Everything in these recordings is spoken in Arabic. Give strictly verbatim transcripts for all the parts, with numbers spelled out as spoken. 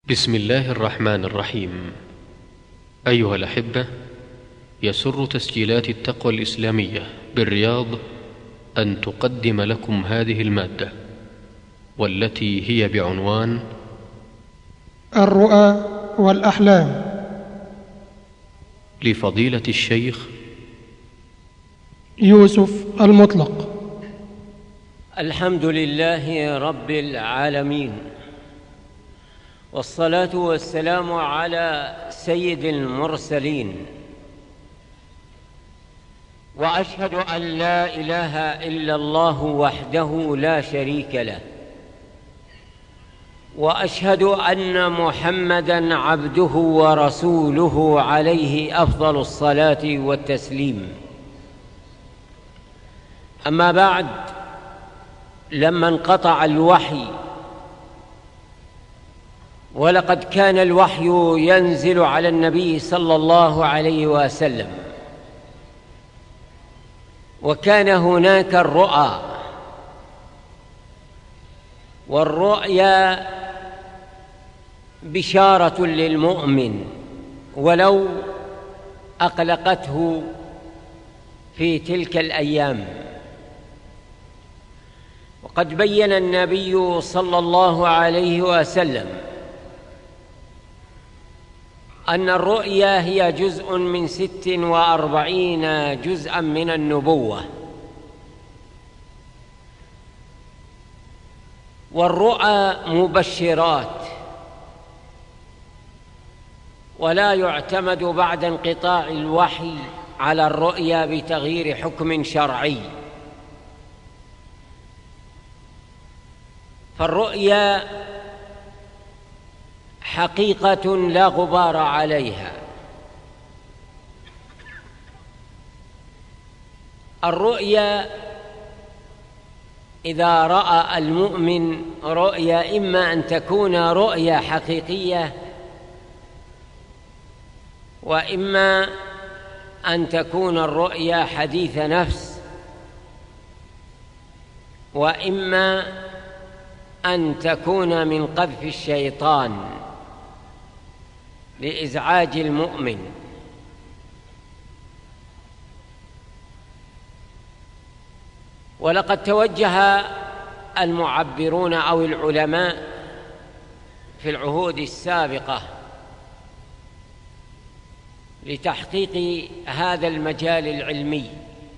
بسم الله الرحمن الرحيم. أيها الأحبة، يسر تسجيلات التقوى الإسلامية بالرياض أن تقدم لكم هذه المادة، والتي هي بعنوان الرؤى والأحلام، لفضيلة الشيخ يوسف المطلق. الحمد لله رب العالمين، والصلاة والسلام على سيد المرسلين، وأشهد أن لا إله إلا الله وحده لا شريك له، وأشهد أن محمدًا عبده ورسوله عليه أفضل الصلاة والتسليم. أما بعد، لما انقطع الوحي، ولقد كان الوحي ينزل على النبي صلى الله عليه وسلم، وكان هناك الرؤى، والرؤيا بشارة للمؤمن ولو أقلقته في تلك الأيام. وقد بين النبي صلى الله عليه وسلم أن الرؤيا هي جزء من ست وأربعين جزءا من النبوة، والرؤى مبشرات، ولا يعتمد بعد انقطاع الوحي على الرؤيا بتغيير حكم شرعي. فالرؤيا حقيقة لا غبار عليها. الرؤيا إذا رأى المؤمن رؤيا، إما أن تكون رؤيا حقيقية، وإما أن تكون الرؤيا حديث نفس، وإما أن تكون من قذف الشيطان لإزعاج المؤمن. ولقد توجه المعبرون أو العلماء في العهود السابقة لتحقيق هذا المجال العلمي،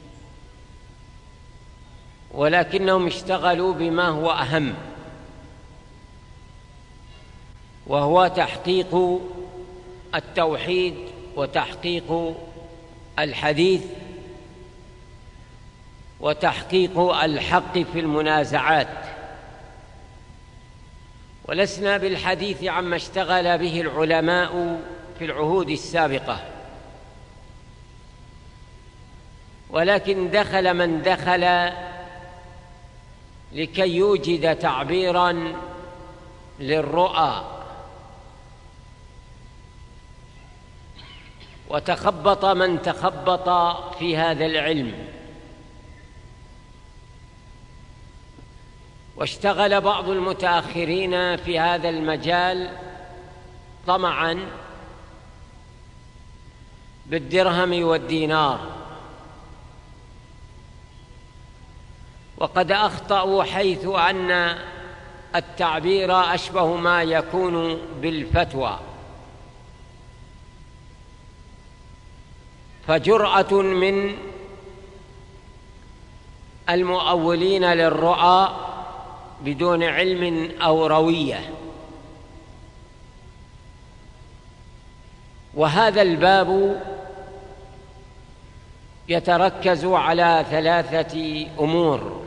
ولكنهم اشتغلوا بما هو أهم، وهو تحقيق التوحيد وتحقيق الحديث وتحقيق الحق في المنازعات. ولسنا بالحديث عما اشتغل به العلماء في العهود السابقة، ولكن دخل من دخل لكي يوجد تعبيراً للرؤى، وتخبط من تخبط في هذا العلم. واشتغل بعض المتأخرين في هذا المجال طمعاً بالدرهم والدينار، وقد أخطأوا حيث أن التعبير أشبه ما يكون بالفتوى. فجرأة من المؤولين للرؤى بدون علم أو روية. وهذا الباب يتركز على ثلاثة أمور.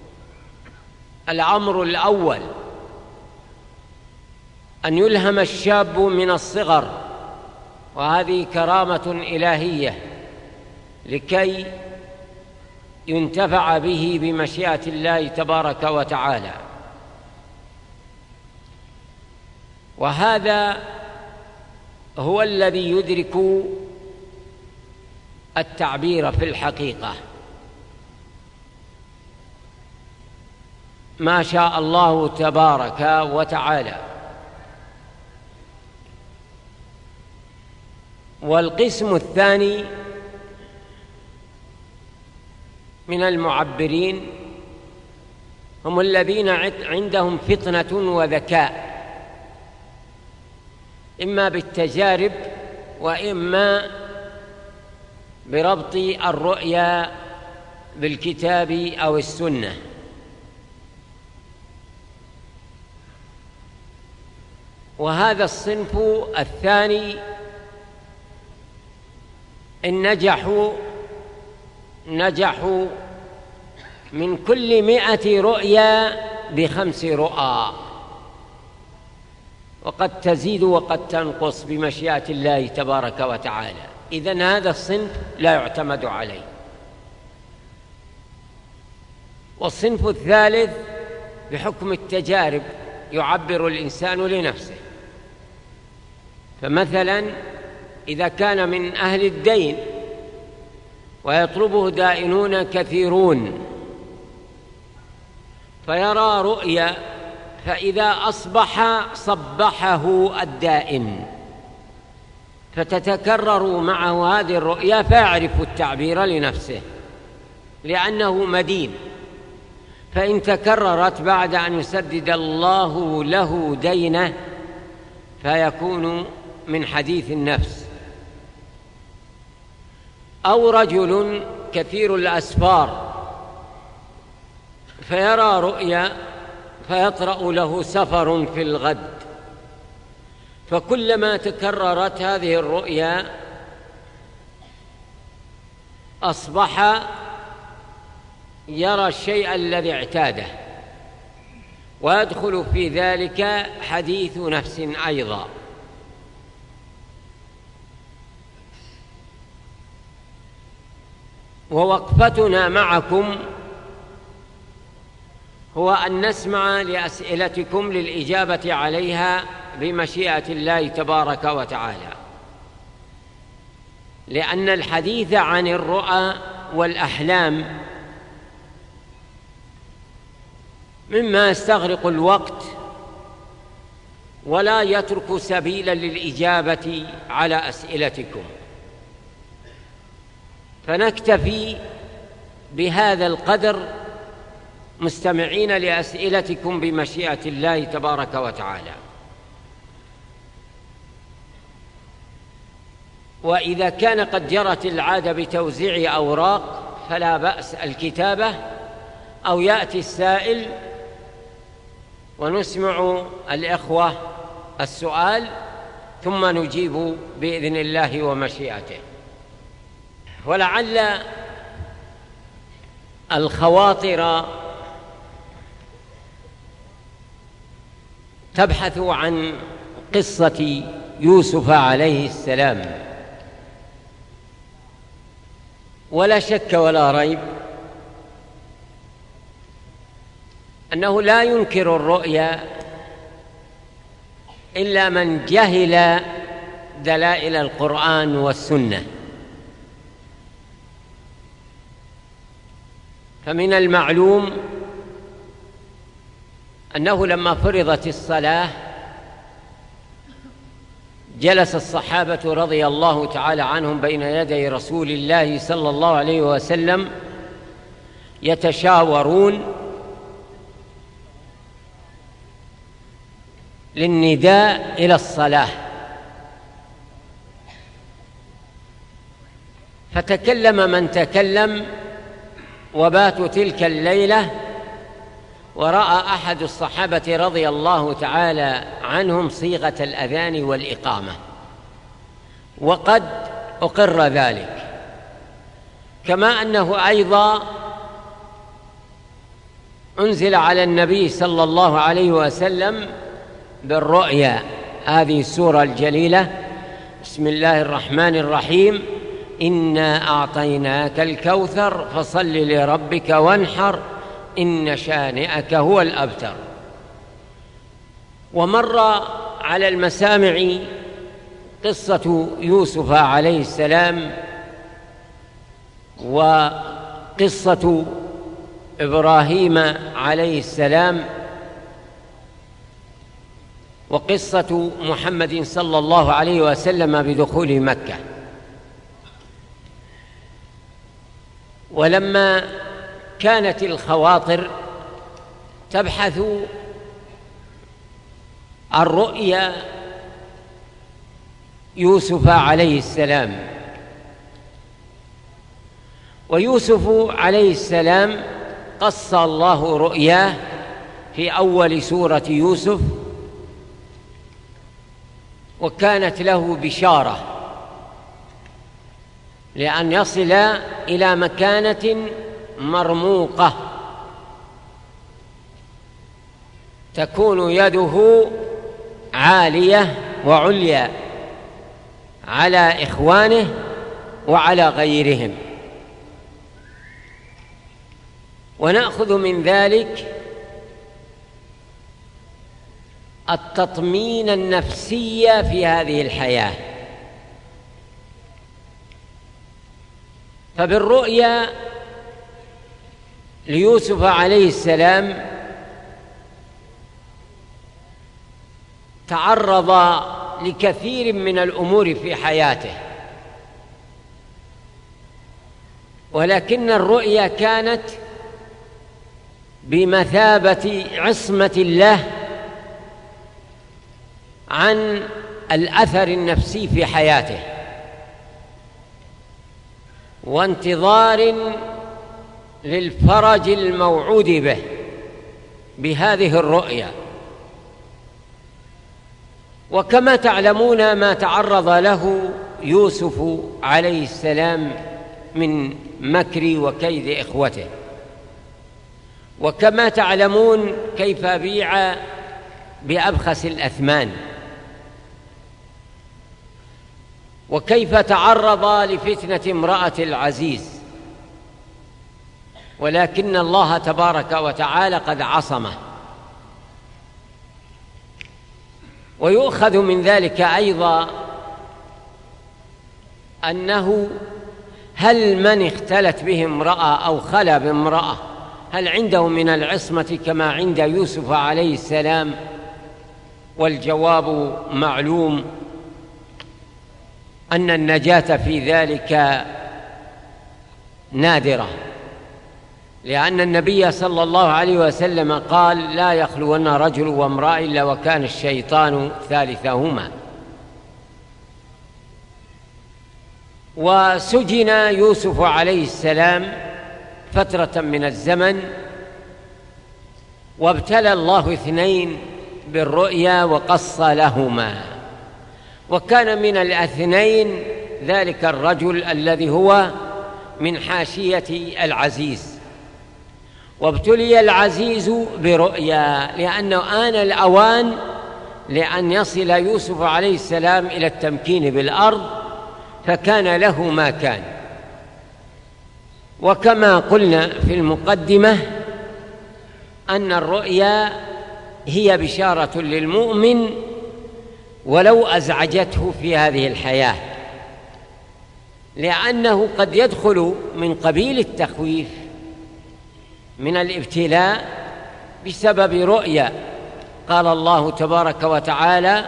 الأمر الأول أن يلهم الشاب من الصغر، وهذه كرامة إلهية، لكي ينتفع به بمشيئة الله تبارك وتعالى. وهذا هو الذي يدرك التعبير في الحقيقة. ما شاء الله تبارك وتعالى. والقسم الثاني من المعبرين هم الذين عندهم فطنة وذكاء، إما بالتجارب وإما بربط الرؤيا بالكتاب أو السنة. وهذا الصنف الثاني إن نجحوا نجحوا من كل مئة رؤيا بخمس رؤى، وقد تزيد وقد تنقص بمشيئة الله تبارك وتعالى. إذن هذا الصنف لا يعتمد عليه. والصنف الثالث بحكم التجارب يعبر الإنسان لنفسه. فمثلا إذا كان من أهل الدين ويطلبه دائنون كثيرون فيرى رؤيا، فإذا أصبح صبحه الدائن فتتكرر معه هذه الرؤيا فيعرف التعبير لنفسه لأنه مدين. فإن تكررت بعد أن يسدد الله له دينه فيكون من حديث النفس. أو رجل كثير الأسفار فيرى رؤيا فيطرأ له سفر في الغد، فكلما تكررت هذه الرؤيا أصبح يرى الشيء الذي اعتاده، ويدخل في ذلك حديث نفس أيضا. ووقفتنا معكم هو أن نسمع لأسئلتكم للإجابة عليها بمشيئة الله تبارك وتعالى، لأن الحديث عن الرؤى والأحلام مما يستغرق الوقت ولا يترك سبيلا للإجابة على أسئلتكم، فنكتفي بهذا القدر مستمعين لأسئلتكم بمشيئة الله تبارك وتعالى. وإذا كان قد جرت العادة بتوزيع أوراق فلا بأس الكتابة، أو يأتي السائل ونسمع الإخوة السؤال ثم نجيب بإذن الله ومشيئته. ولعل الخواطر تبحث عن قصة يوسف عليه السلام، ولا شك ولا ريب أنه لا ينكر الرؤيا إلا من جهل دلائل القرآن والسنة. فمن المعلوم أنه لما فرضت الصلاة جلس الصحابة رضي الله تعالى عنهم بين يدي رسول الله صلى الله عليه وسلم يتشاورون للنداء إلى الصلاة، فتكلم من تكلم وباتوا تلك الليلة، ورأى أحد الصحابة رضي الله تعالى عنهم صيغة الأذان والإقامة وقد أقر ذلك، كما أنه أيضا أنزل على النبي صلى الله عليه وسلم بالرؤيا هذه السورة الجليلة: بسم الله الرحمن الرحيم، إنا أعطيناك الكوثر فصل لربك وانحر إن شانئك هو الأبتر. ومر على المسامع قصة يوسف عليه السلام وقصة إبراهيم عليه السلام وقصة محمد صلى الله عليه وسلم بدخول مكة. ولما كانت الخواطر تبحث عن رؤيا يوسف عليه السلام، ويوسف عليه السلام قص الله رؤياه في أول سورة يوسف، وكانت له بشارة لأن يصل إلى مكانة مرموقة تكون يده عالية وعليا على إخوانه وعلى غيرهم. ونأخذ من ذلك التطمين النفسي في هذه الحياة. فبالرؤيا ليوسف عليه السلام تعرض لكثير من الأمور في حياته، ولكن الرؤيا كانت بمثابة عصمة الله عن الأثر النفسي في حياته، وانتظار للفرج الموعود به بهذه الرؤيا. وكما تعلمون ما تعرض له يوسف عليه السلام من مكر وكيد إخوته، وكما تعلمون كيف بيع بأبخس الأثمان، وكيف تعرض لفتنة امرأة العزيز، ولكن الله تبارك وتعالى قد عصمه. ويؤخذ من ذلك أيضا أنه هل من اختلت به امرأة أو خلا بامرأة هل عنده من العصمة كما عند يوسف عليه السلام؟ والجواب معلوم أن النجاة في ذلك نادرة، لأن النبي صلى الله عليه وسلم قال: لا يخلون رجل وامرأة إلا وكان الشيطان ثالثهما. وسجن يوسف عليه السلام فترة من الزمن، وابتلى الله اثنين بالرؤيا وقص لهما، وكان من الاثنين ذلك الرجل الذي هو من حاشية العزيز. وابتلي العزيز برؤيا لأنه آن الأوان لأن يصل يوسف عليه السلام إلى التمكين بالأرض، فكان له ما كان. وكما قلنا في المقدمة أن الرؤيا هي بشارة للمؤمن ولو أزعجته في هذه الحياة، لأنه قد يدخل من قبيل التخويف من الابتلاء بسبب رؤيا. قال الله تبارك وتعالى: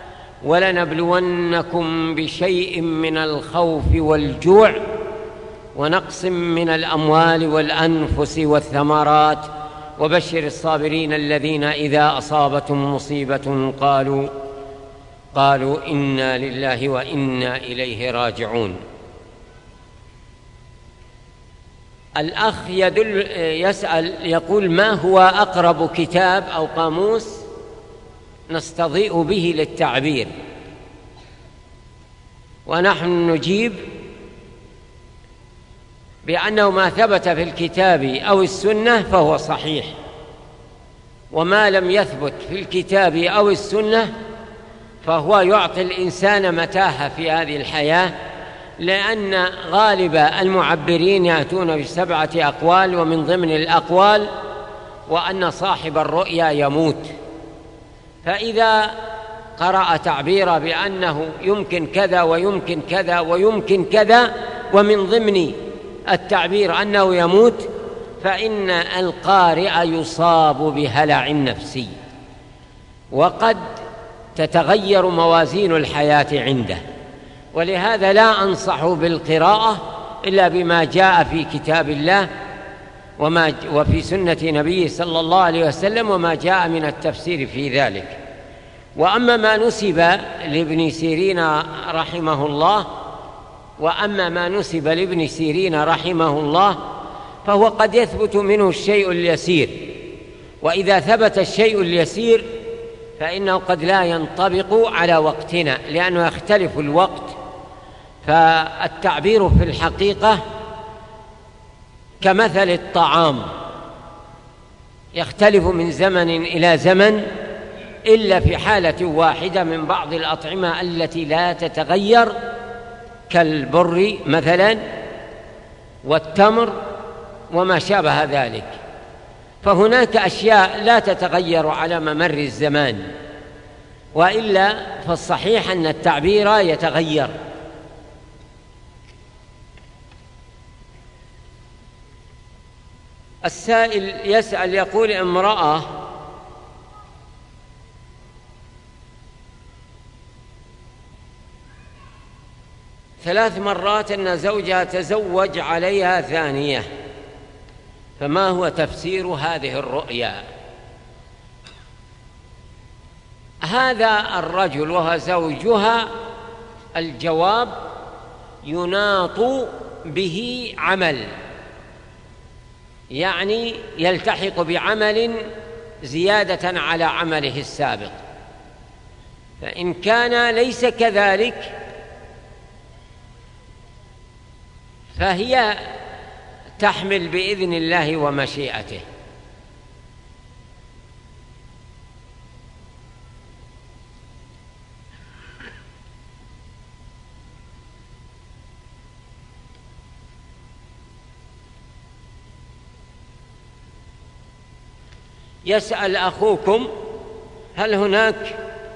ولنبلونكم بشيء من الخوف والجوع ونقص من الأموال والأنفس والثمرات وبشر الصابرين الذين إذا أصابتهم مصيبة قالوا قالوا إنا لله وإنا إليه راجعون. الأخ يدل يسأل يقول: ما هو أقرب كتاب أو قاموس نستضيء به للتعبير؟ ونحن نجيب بأنه ما ثبت في الكتاب أو السنة فهو صحيح، وما لم يثبت في الكتاب أو السنة فهو يعطي الإنسان متاهة في هذه الحياة، لأن غالب المعبرين يأتون بسبعة أقوال، ومن ضمن الأقوال وأن صاحب الرؤيا يموت. فإذا قرأ تعبير بأنه يمكن كذا ويمكن كذا ويمكن كذا، ومن ضمن التعبير أنه يموت، فإن القارئ يصاب بهلع نفسي، وقد تتغير موازين الحياة عنده. ولهذا لا أنصح بالقراءة إلا بما جاء في كتاب الله وما وفي سنة نبيه صلى الله عليه وسلم وما جاء من التفسير في ذلك. وأما ما نسب لابن سيرين رحمه الله وأما ما نسب لابن سيرين رحمه الله فهو قد يثبت منه الشيء اليسير، وإذا ثبت الشيء اليسير فإنه قد لا ينطبق على وقتنا لأنه يختلف الوقت. فالتعبير في الحقيقة كمثل الطعام يختلف من زمن إلى زمن إلا في حالة واحدة من بعض الأطعمة التي لا تتغير كالبر مثلا والتمر وما شابه ذلك، فهناك أشياء لا تتغير على ممر الزمان، وإلا فالصحيح أن التعبير يتغير. السائل يسأل يقول: امرأة ثلاث مرات أن زوجها تزوج عليها ثانية، فما هو تفسير هذه الرؤيا؟ هذا الرجل وهو زوجها الجواب يناط به عمل، يعني يلتحق بعمل زيادة على عمله السابق، فإن كان ليس كذلك فهي تحمل بإذن الله ومشيئته. يسأل أخوكم: هل هناك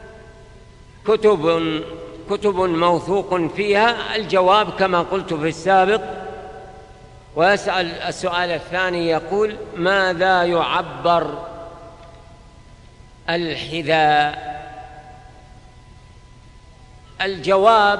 كتب كتب موثوق فيها؟ الجواب كما قلت في السابق. ويسأل السؤال الثاني يقول: ماذا يعبر الحذاء؟ الجواب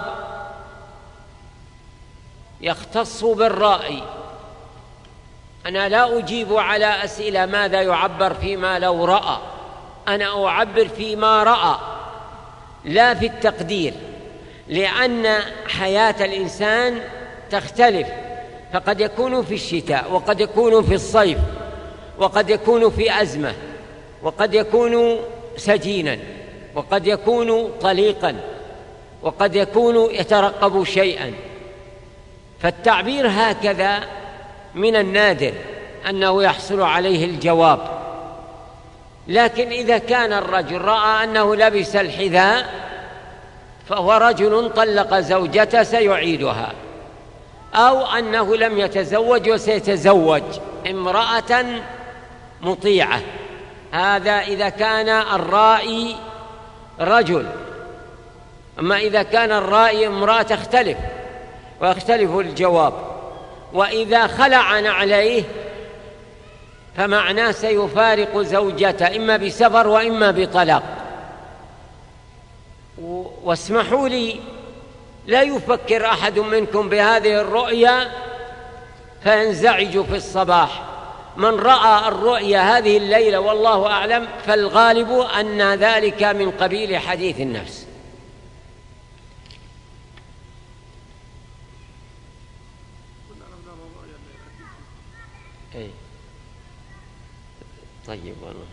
يختص بالرأي. أنا لا أجيب على أسئلة ماذا يعبر فيما لو رأى، أنا أعبر فيما رأى لا في التقدير، لأن حياة الإنسان تختلف، فقد يكون في الشتاء وقد يكون في الصيف وقد يكون في أزمة وقد يكون سجينا وقد يكون طليقا وقد يكون يترقب شيئا. فالتعبير هكذا من النادر أنه يحصل عليه الجواب. لكن إذا كان الرجل رأى أنه لبس الحذاء فهو رجل طلق زوجته سيعيدها، أو أنه لم يتزوج وسيتزوج امرأة مطيعة، هذا إذا كان الرائي رجل. أما إذا كان الرائي امرأة تختلف ويختلف الجواب. وإذا خلع نعليه فمعناه سيفارق زوجته إما بسفر وإما بطلاق. واسمحوا لي، لا يفكر أحد منكم بهذه الرؤيا فينزعج في الصباح. من رأى الرؤيا هذه الليلة والله أعلم فالغالب أن ذلك من قبيل حديث النفس. طيب والله.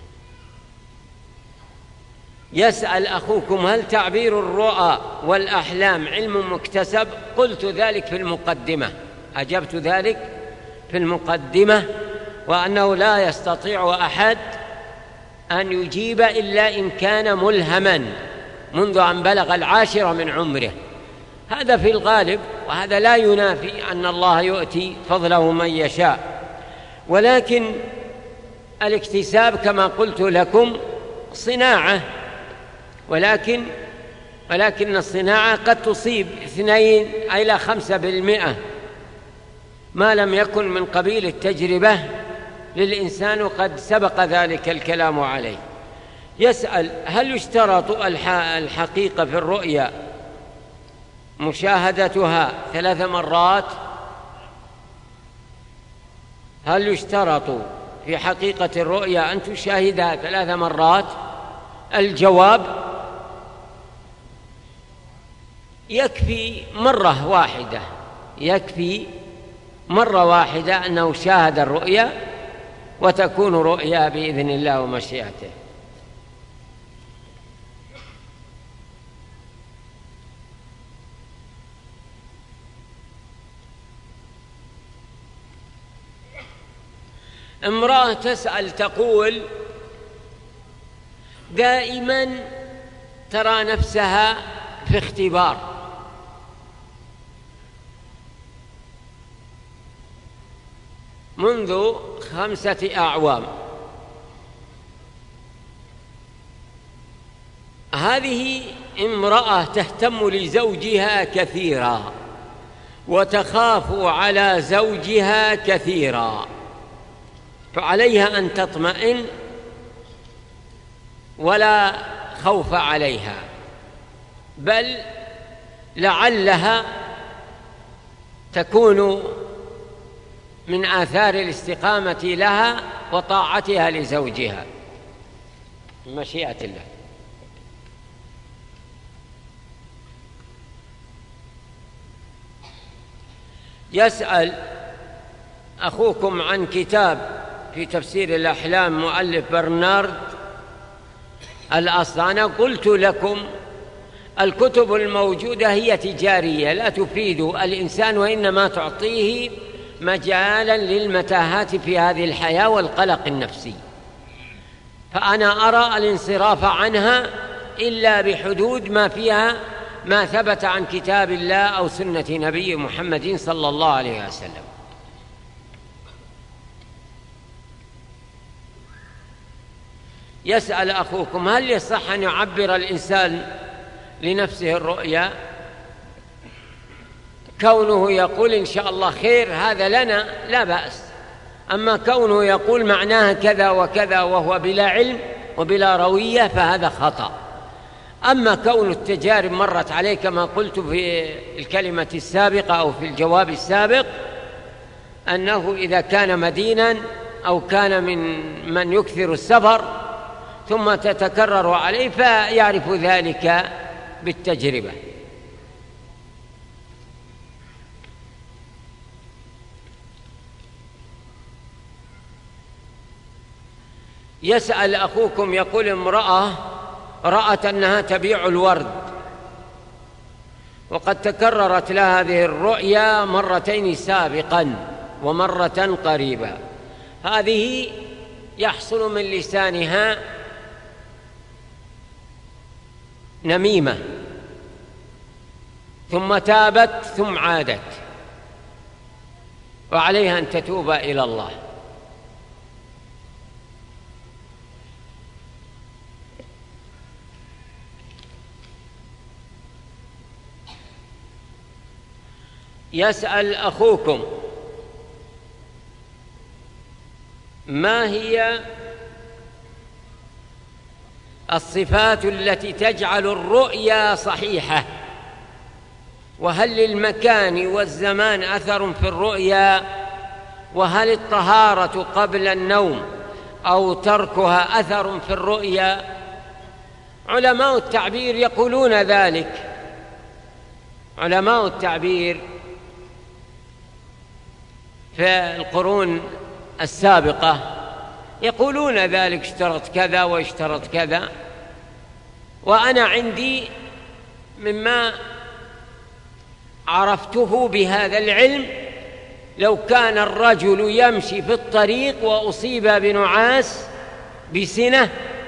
يسأل أخوكم: هل تعبير الرؤى والأحلام علم مكتسب؟ قلت ذلك في المقدمة، أجبت ذلك في المقدمة، وأنه لا يستطيع أحد أن يجيب إلا إن كان ملهما منذ أن بلغ العاشرة من عمره، هذا في الغالب، وهذا لا ينافي أن الله يؤتي فضله من يشاء. ولكن الاكتساب كما قلت لكم صناعة، ولكن ولكن الصناعة قد تصيب اثنين إلى خمسة بالمئة ما لم يكن من قبيل التجربة للإنسان، قد سبق ذلك الكلام عليه. يسأل: هل يشترط الحقيقة في الرؤيا مشاهدتها ثلاث مرات هل يشترط في حقيقة الرؤيا أن تشاهدها ثلاث مرات؟ الجواب: يكفي مرة واحدة، يكفي مرة واحدة أنه شاهد الرؤيا، وتكون رؤيا بإذن الله ومشيئته. امرأة تسأل تقول: دائما ترى نفسها في اختبار، منذ خمسة أعوام. هذه امرأة تهتم لزوجها كثيرا وتخاف على زوجها كثيرا، فعليها أن تطمئن ولا خوف عليها، بل لعلها تكون من آثار الاستقامة لها وطاعتها لزوجها بمشيئة الله. يسأل أخوكم عن كتاب في تفسير الأحلام مؤلف برنارد الأصل. أنا قلت لكم الكتب الموجودة هي تجارية لا تفيد الإنسان، وإنما تعطيه مجالا للمتاهات في هذه الحياة والقلق النفسي، فأنا أرى الانصراف عنها إلا بحدود ما فيها ما ثبت عن كتاب الله أو سنة نبي محمد صلى الله عليه وسلم. يسأل أخوكم: هل يصح أن يعبر الإنسان لنفسه الرؤيا؟ كونه يقول إن شاء الله خير هذا لنا لا بأس، أما كونه يقول معناها كذا وكذا وهو بلا علم وبلا روية فهذا خطأ. أما كون التجارب مرت عليه كما قلت في الكلمة السابقة أو في الجواب السابق، أنه إذا كان مدينا أو كان من من يكثر السفر ثم تتكرر عليه فيعرف ذلك بالتجربة. يسأل أخوكم يقول: امرأة رأت أنها تبيع الورد وقد تكررت لها هذه الرؤيا مرتين سابقا ومرة قريبة، هذه يحصل من لسانها نميمة، ثم تابت ثم عادت، وعليها أن تتوب إلى الله. يسأل أخوكم: ما هي الصفات التي تجعل الرؤيا صحيحة؟ وهل للمكان والزمان أثر في الرؤيا؟ وهل الطهارة قبل النوم أو تركها أثر في الرؤيا؟ علماء التعبير يقولون ذلك، علماء التعبير في القرون السابقة يقولون ذلك، اشترط كذا واشترط كذا. وأنا عندي مما عرفته بهذا العلم، لو كان الرجل يمشي في الطريق وأصيب بنعاس بسنة،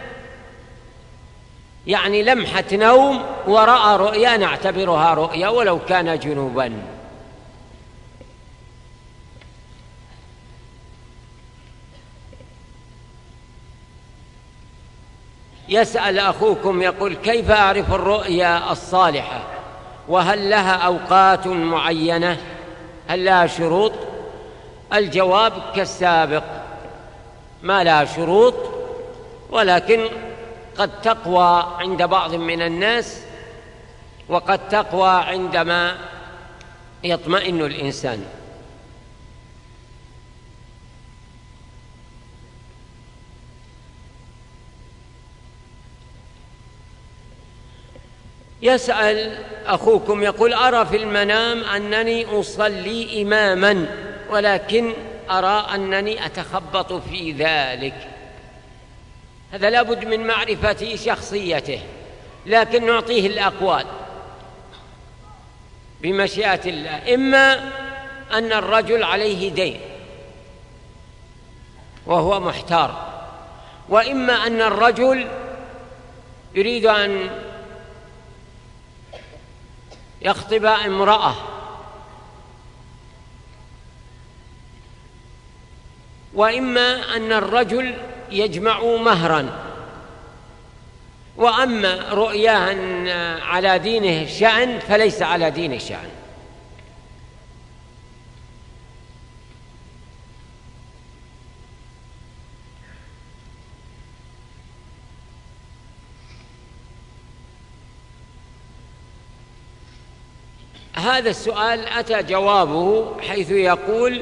يعني لمحة نوم ورأى رؤيا، نعتبرها رؤيا ولو كان جنوبا. يسأل أخوكم يقول: كيف أعرف الرؤيا الصالحة؟ وهل لها أوقات معينة؟ هل لها شروط؟ الجواب كالسابق، ما لها شروط، ولكن قد تقوى عند بعض من الناس وقد تقوى عندما يطمئن الإنسان. يسأل أخوكم يقول: أرى في المنام أنني أصلي إماما، ولكن أرى أنني أتخبط في ذلك. هذا لابد من معرفة شخصيته، لكن نعطيه الأقوال بمشيئة الله. إما أن الرجل عليه دين وهو محتار، وإما أن الرجل يريد أن يخطب امرأة، وإما أن الرجل يجمع مهرا. وأما رؤياه على دينه الشأن فليس على دين الشأن. هذا السؤال أتى جوابه حيث يقول: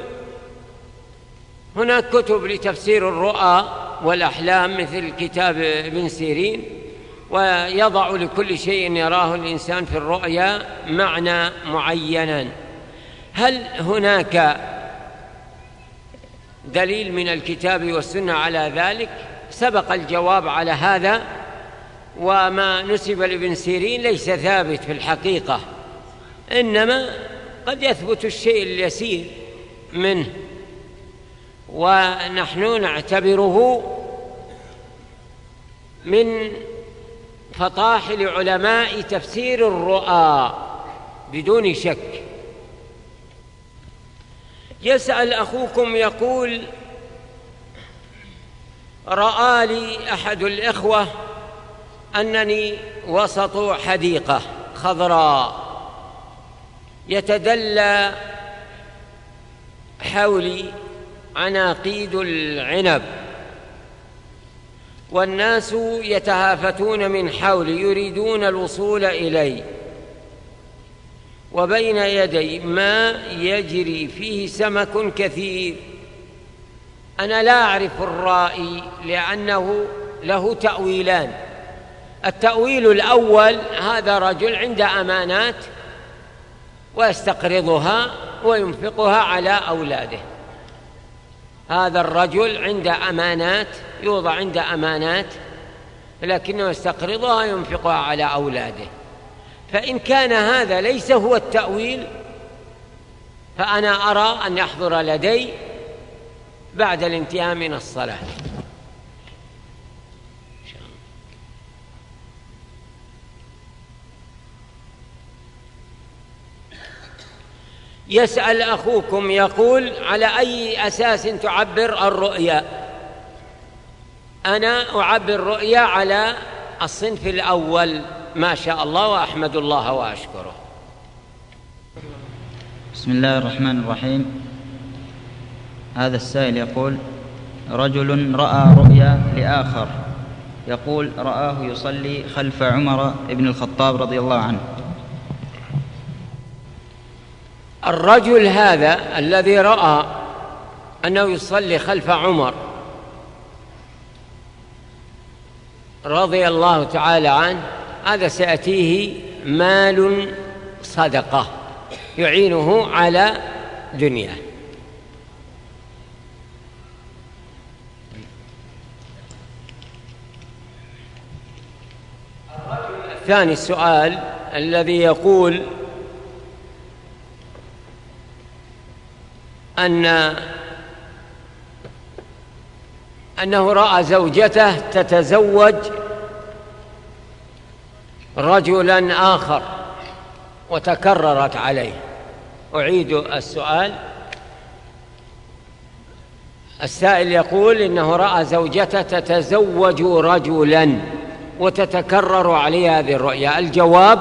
هناك كتب لتفسير الرؤى والأحلام مثل كتاب ابن سيرين، ويضع لكل شيء يراه الإنسان في الرؤيا معنى معينا. هل هناك دليل من الكتاب والسنة على ذلك؟ سبق الجواب على هذا، وما نسب لابن سيرين ليس ثابت في الحقيقة، إنما قد يثبت الشيء اليسير منه، ونحن نعتبره من فطاحل علماء تفسير الرؤى بدون شك. يسأل أخوكم يقول: رأى لي أحد الإخوة أنني وسط حديقة خضراء يتدلى حولي عناقيد العنب، والناس يتهافتون من حولي يريدون الوصول إلي، وبين يدي ماء يجري فيه سمك كثير. أنا لا أعرف الرائي لأنه له تأويلان. التأويل الأول: هذا رجل عنده أمانات ويستقرضها وينفقها على أولاده. هذا الرجل عنده أمانات، يوضع عنده أمانات لكنه يستقرضها وينفقها على أولاده. فإن كان هذا ليس هو التأويل، فأنا أرى أن يحضر لدي بعد الانتهاء من الصلاة. يسأل أخوكم يقول: على أي أساس تعبر الرؤيا؟ أنا أعبر الرؤيا على الصنف الأول ما شاء الله، وأحمد الله وأشكره. بسم الله الرحمن الرحيم. هذا السائل يقول: رجل رأى رؤيا لآخر، يقول: رآه يصلي خلف عمر بن الخطاب رضي الله عنه. الرجل هذا الذي رأى أنه يصلي خلف عمر رضي الله تعالى عنه، هذا سيأتيه مال صدقة يعينه على دنياه. الثاني السؤال الذي يقول أن أنه رأى زوجته تتزوج رجلا آخر وتكررت عليه. أعيد السؤال. السائل يقول إنه رأى زوجته تتزوج رجلا وتتكرر عليه هذه الرؤيا. الجواب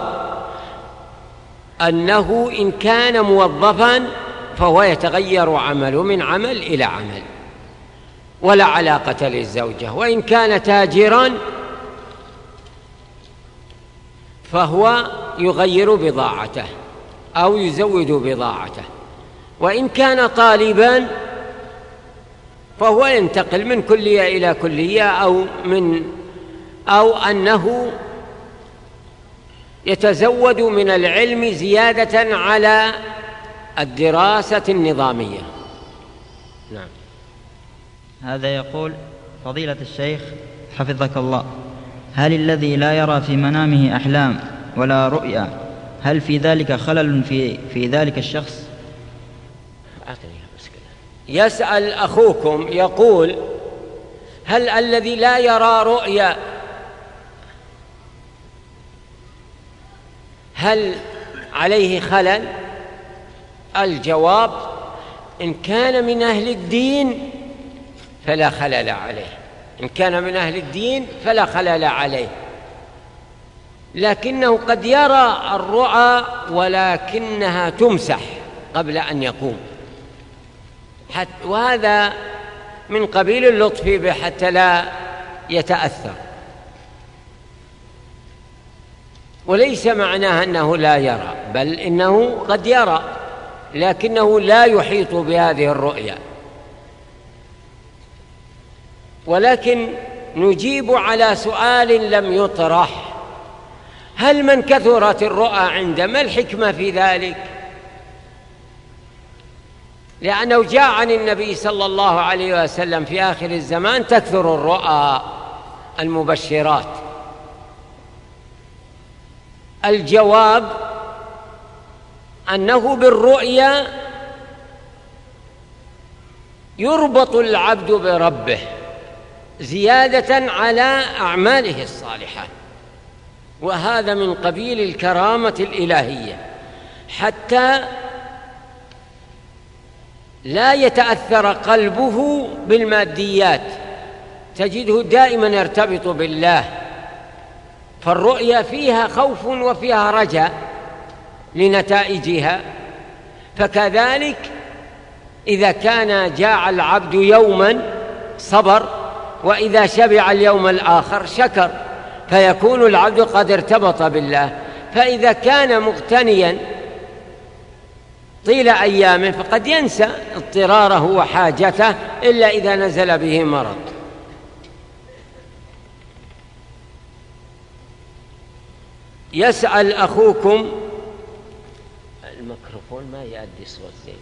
أنه إن كان موظفا فهو يتغير عمله من عمل إلى عمل ولا علاقة للزوجة، وإن كان تاجرا فهو يغير بضاعته أو يزود بضاعته، وإن كان طالبا فهو ينتقل من كلية إلى كلية، أو من أو أنه يتزود من العلم زيادة على الدراسة النظامية. نعم. هذا يقول: فضيلة الشيخ حفظك الله، هل الذي لا يرى في منامه أحلام ولا رؤيا هل في ذلك خلل في, في ذلك الشخص؟ يسأل أخوكم يقول: هل الذي لا يرى رؤيا هل عليه خلل؟ الجواب: إن كان من أهل الدين فلا خلل عليه، إن كان من أهل الدين فلا خلل عليه، لكنه قد يرى الرؤى ولكنها تمسح قبل أن يقوم، حتى وهذا من قبيل اللطف به حتى لا يتأثر، وليس معناه أنه لا يرى، بل إنه قد يرى لكنه لا يحيط بهذه الرؤيا. ولكن نجيب على سؤال لم يطرح: هل من كثرت الرؤى عنده ما الحكمة في ذلك؟ لأنه جاء عن النبي صلى الله عليه وسلم في آخر الزمان تكثر الرؤى المبشرات. الجواب أنه بالرؤيا يربط العبد بربه زيادة على أعماله الصالحة، وهذا من قبيل الكرامة الإلهية، حتى لا يتأثر قلبه بالماديات، تجده دائما يرتبط بالله، فالرؤيا فيها خوف وفيها رجاء لنتائجها. فكذلك إذا كان جاع العبد يوما صبر، وإذا شبع اليوم الآخر شكر، فيكون العبد قد ارتبط بالله. فإذا كان مغتنيا طيل أيامه فقد ينسى اضطراره وحاجته إلا إذا نزل به مرض. يسأل أخوكم، الميكروفون ما يؤدي صوت زين.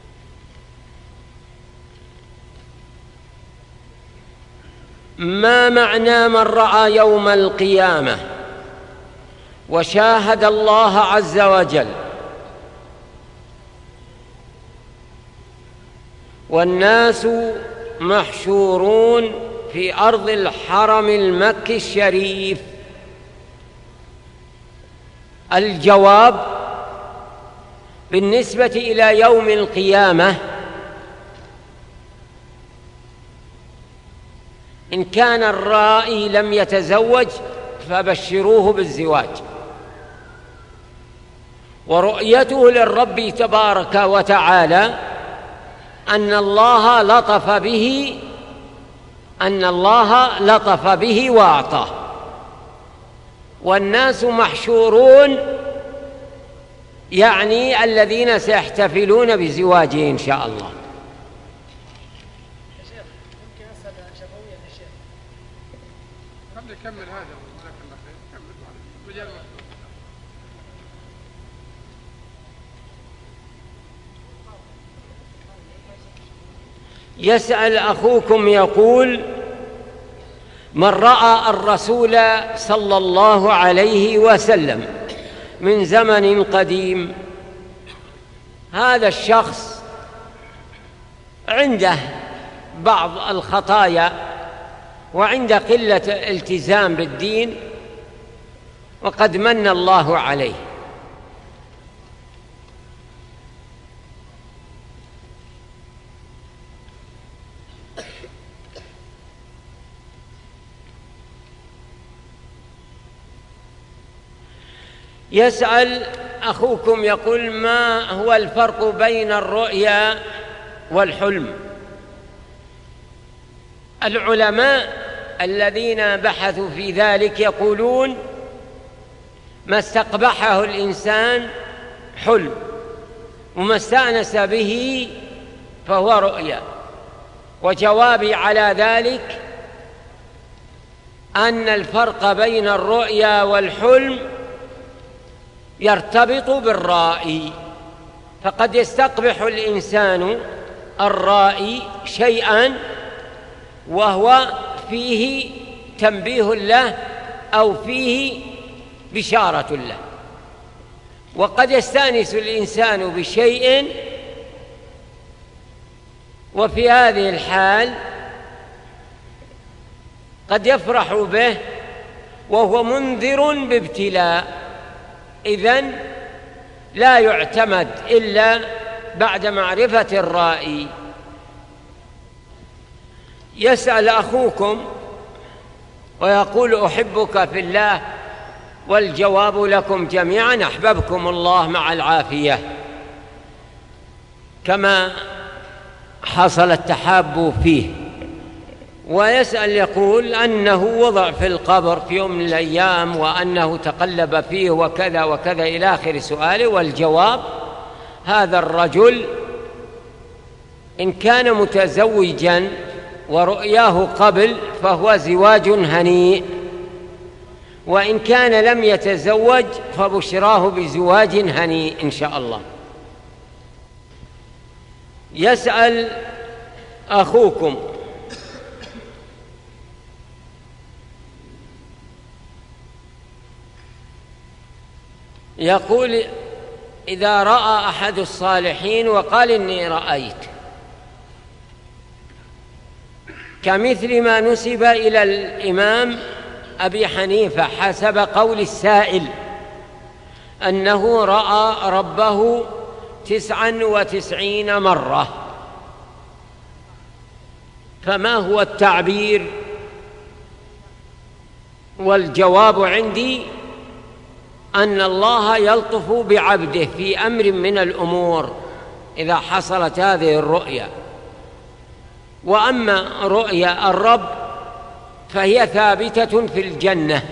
ما معنى من رأى يوم القيامة وشاهد الله عز وجل والناس محشورون في أرض الحرم المكي الشريف؟ الجواب: بالنسبة إلى يوم القيامة، إن كان الرائي لم يتزوج فبشروه بالزواج، ورؤيته للرب تبارك وتعالى أن الله لطف به أن الله لطف به وأعطاه، والناس محشورون يعني الذين سيحتفلون بزواجه إن شاء الله. يسأل أخوكم يقول: من رأى الرسول صلى الله عليه وسلم من زمن قديم، هذا الشخص عنده بعض الخطايا وعنده قلة التزام بالدين، وقد من الله عليه. يسأل أخوكم يقول: ما هو الفرق بين الرؤيا والحلم؟ العلماء الذين بحثوا في ذلك يقولون: ما استقبحه الإنسان حلم، وما استأنس به فهو رؤيا. وجوابي على ذلك أن الفرق بين الرؤيا والحلم يرتبط بالرائي، فقد يستقبح الإنسان الرائي شيئا وهو فيه تنبيه له أو فيه بشارة له، وقد يستأنس الإنسان بشيء وفي هذه الحال قد يفرح به وهو منذر بابتلاء. إذن لا يعتمد إلا بعد معرفة الرائي. يسأل أخوكم ويقول أحبك في الله، والجواب لكم جميعا أحببكم الله مع العافية، كما حصل التحاب فيه. ويسأل يقول أنه وضع في القبر في يوم من الأيام وأنه تقلب فيه وكذا وكذا إلى آخر سؤاله. والجواب: هذا الرجل إن كان متزوجا ورؤياه قبل فهو زواج هنيء، وإن كان لم يتزوج فبشراه بزواج هنيء إن شاء الله. يسأل أخوكم يقول: إذا رأى أحد الصالحين وقال إني رأيت، كمثل ما نسب إلى الإمام أبي حنيفة حسب قول السائل أنه رأى ربه تسعا وتسعين مرة، فما هو التعبير؟ والجواب عندي أن الله يلطف بعبده في أمر من الأمور إذا حصلت هذه الرؤيا. وأما رؤيا الرب فهي ثابتة في الجنة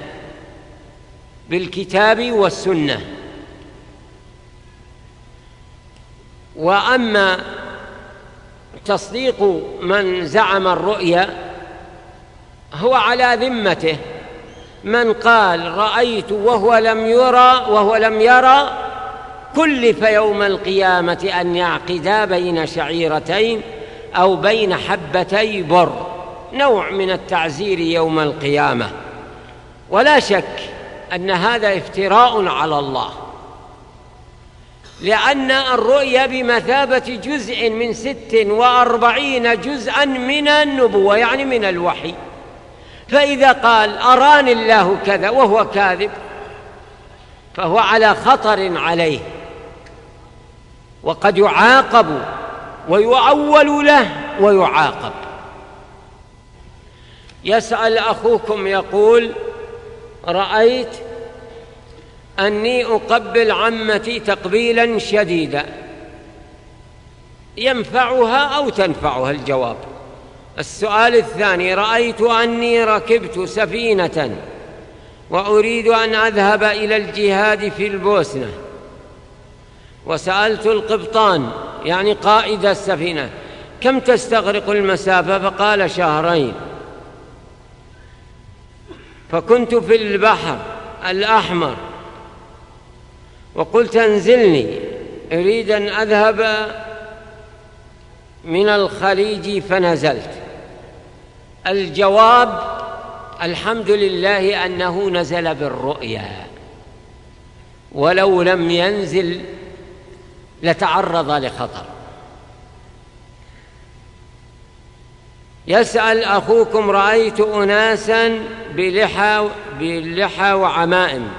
بالكتاب والسنة. وأما تصديق من زعم الرؤيا هو على ذمته، من قال رأيت وهو لم يرى وهو لم يرى كلف يوم القيامة أن يعقدا بين شعيرتين أو بين حبتي بر، نوع من التعزير يوم القيامة. ولا شك أن هذا افتراء على الله، لأن الرؤيا بمثابة جزء من ست وأربعين جزءا من النبوة، يعني من الوحي. فإذا قال أراني الله كذا وهو كاذب فهو على خطر عليه، وقد يعاقب ويؤول له ويعاقب. يسأل أخوكم يقول: رأيت أني أقبل عمتي تقبيلا شديدا، ينفعها أو تنفعها؟ الجواب. السؤال الثاني: رأيت أني ركبت سفينة وأريد أن أذهب إلى الجهاد في البوسنة، وسألت القبطان يعني قائد السفينة كم تستغرق المسافة، فقال شهرين. فكنت في البحر الأحمر وقلت انزلني، أريد أن أذهب من الخليج فنزلت. الجواب: الحمد لله أنه نزل بالرؤيا، ولو لم ينزل لتعرض لخطر. يسأل أخوكم: رأيت أناسا بلحى, بلحى وعمائم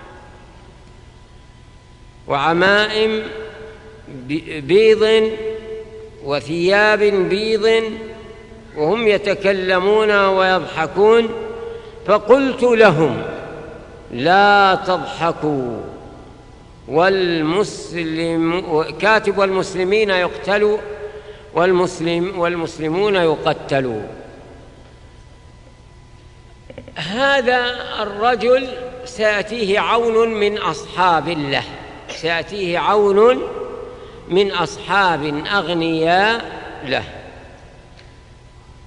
وعمائم بيض وثياب بيض وهم يتكلمون ويضحكون، فقلت لهم: لا تضحكوا، والمسلم كاتب والمسلمين يقتلوا والمسلم والمسلمون يقتلوا. هذا الرجل سيأتيه عون من أصحاب الله، سيأتيه عون من أصحاب أغنياء له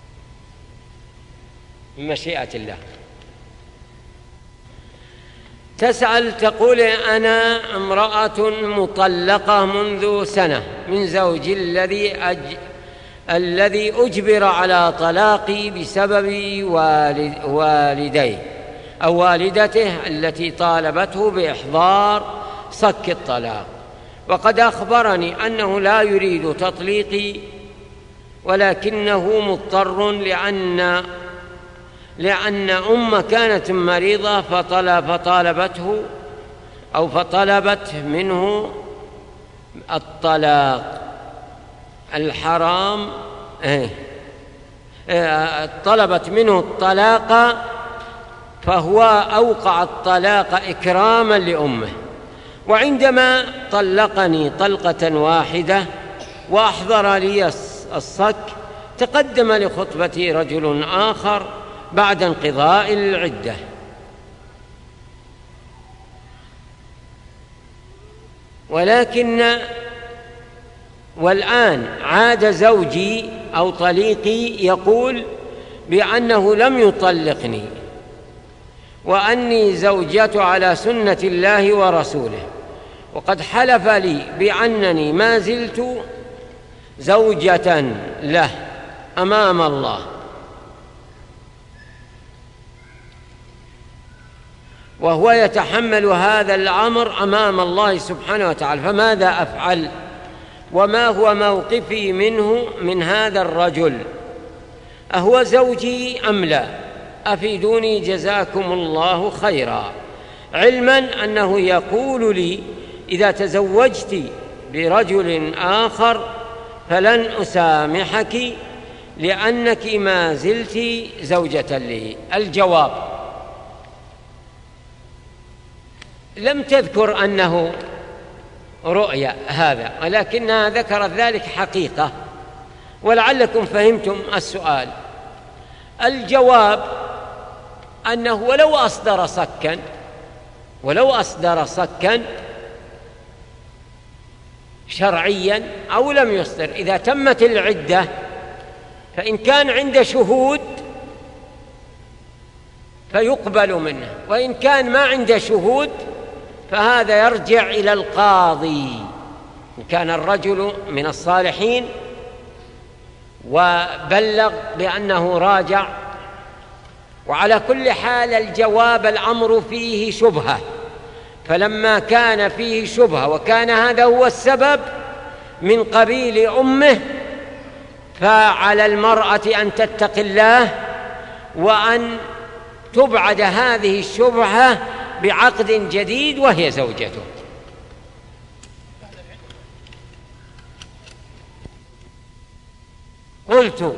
بمشيئة الله. تسأل تقول: أنا امرأة مطلقة منذ سنة من زوجي الذي أج... الذي أجبر على طلاقي بسبب والد... والديه أو والدته التي طالبته بإحضار صك الطلاق، وقد أخبرني أنه لا يريد تطليقي ولكنه مضطر لأن لأن أم كانت مريضة فطلب فطالبته أو فطلبت منه الطلاق الحرام إيه طلبت منه الطلاق، فهو أوقع الطلاق إكراما لأمه. وعندما طلقني طلقة واحدة وأحضر لي الصك تقدم لخطبتي رجل آخر بعد انقضاء العدة، ولكن والآن عاد زوجي أو طليقي يقول بأنه لم يطلقني وأني زوجته على سنة الله ورسوله، وقد حلف لي بأنني ما زلت زوجة له أمام الله، وهو يتحمل هذا الأمر أمام الله سبحانه وتعالى، فماذا أفعل؟ وما هو موقفي منه من هذا الرجل؟ أهو زوجي أم لا؟ أفيدوني جزاكم الله خيرا، علما أنه يقول لي: إذا تزوجت برجل آخر فلن أسامحك لأنك ما زلت زوجة لي. الجواب: لم تذكر أنه رؤيا هذا، ولكنها ذكرت ذلك حقيقة، ولعلكم فهمتم السؤال. الجواب أنه ولو أصدر صكا ولو أصدر صكا شرعيا أو لم يصدر، إذا تمت العدة فإن كان عنده شهود فيقبل منه، وإن كان ما عنده شهود فهذا يرجع إلى القاضي إن كان الرجل من الصالحين وبلغ بأنه راجع. وعلى كل حال الجواب الأمر فيه شبهة، فلما كان فيه شبهة وكان هذا هو السبب من قبيل أمه فعلى المرأة أن تتقي الله وأن تبعد هذه الشبهة بعقد جديد وهي زوجته. قلت: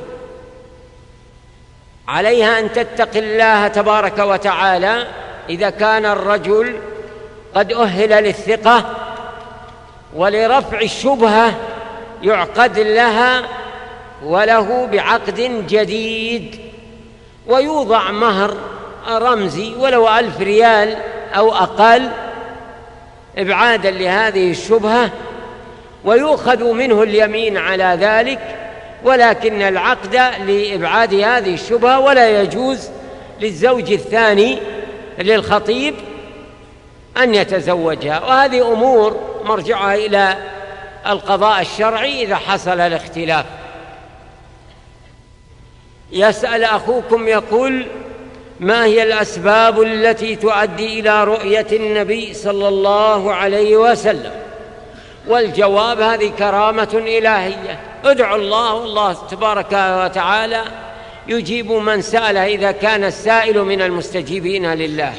عليها أن تتقي الله تبارك وتعالى إذا كان الرجل قد أهل للثقة، ولرفع الشبهة يعقد لها وله بعقد جديد، ويوضع مهر رمزي ولو ألف ريال أو أقل إبعادا لهذه الشبهة، ويؤخذ منه اليمين على ذلك، ولكن العقد لإبعاد هذه الشبهة، ولا يجوز للزوج الثاني للخطيب أن يتزوجها. وهذه أمور مرجعها إلى القضاء الشرعي إذا حصل الاختلاف. يسأل أخوكم يقول: ما هي الأسباب التي تؤدي إلى رؤية النبي صلى الله عليه وسلم؟ والجواب: هذه كرامة إلهية، ادعوا الله والله تبارك وتعالى يجيب من سأله إذا كان السائل من المستجيبين لله.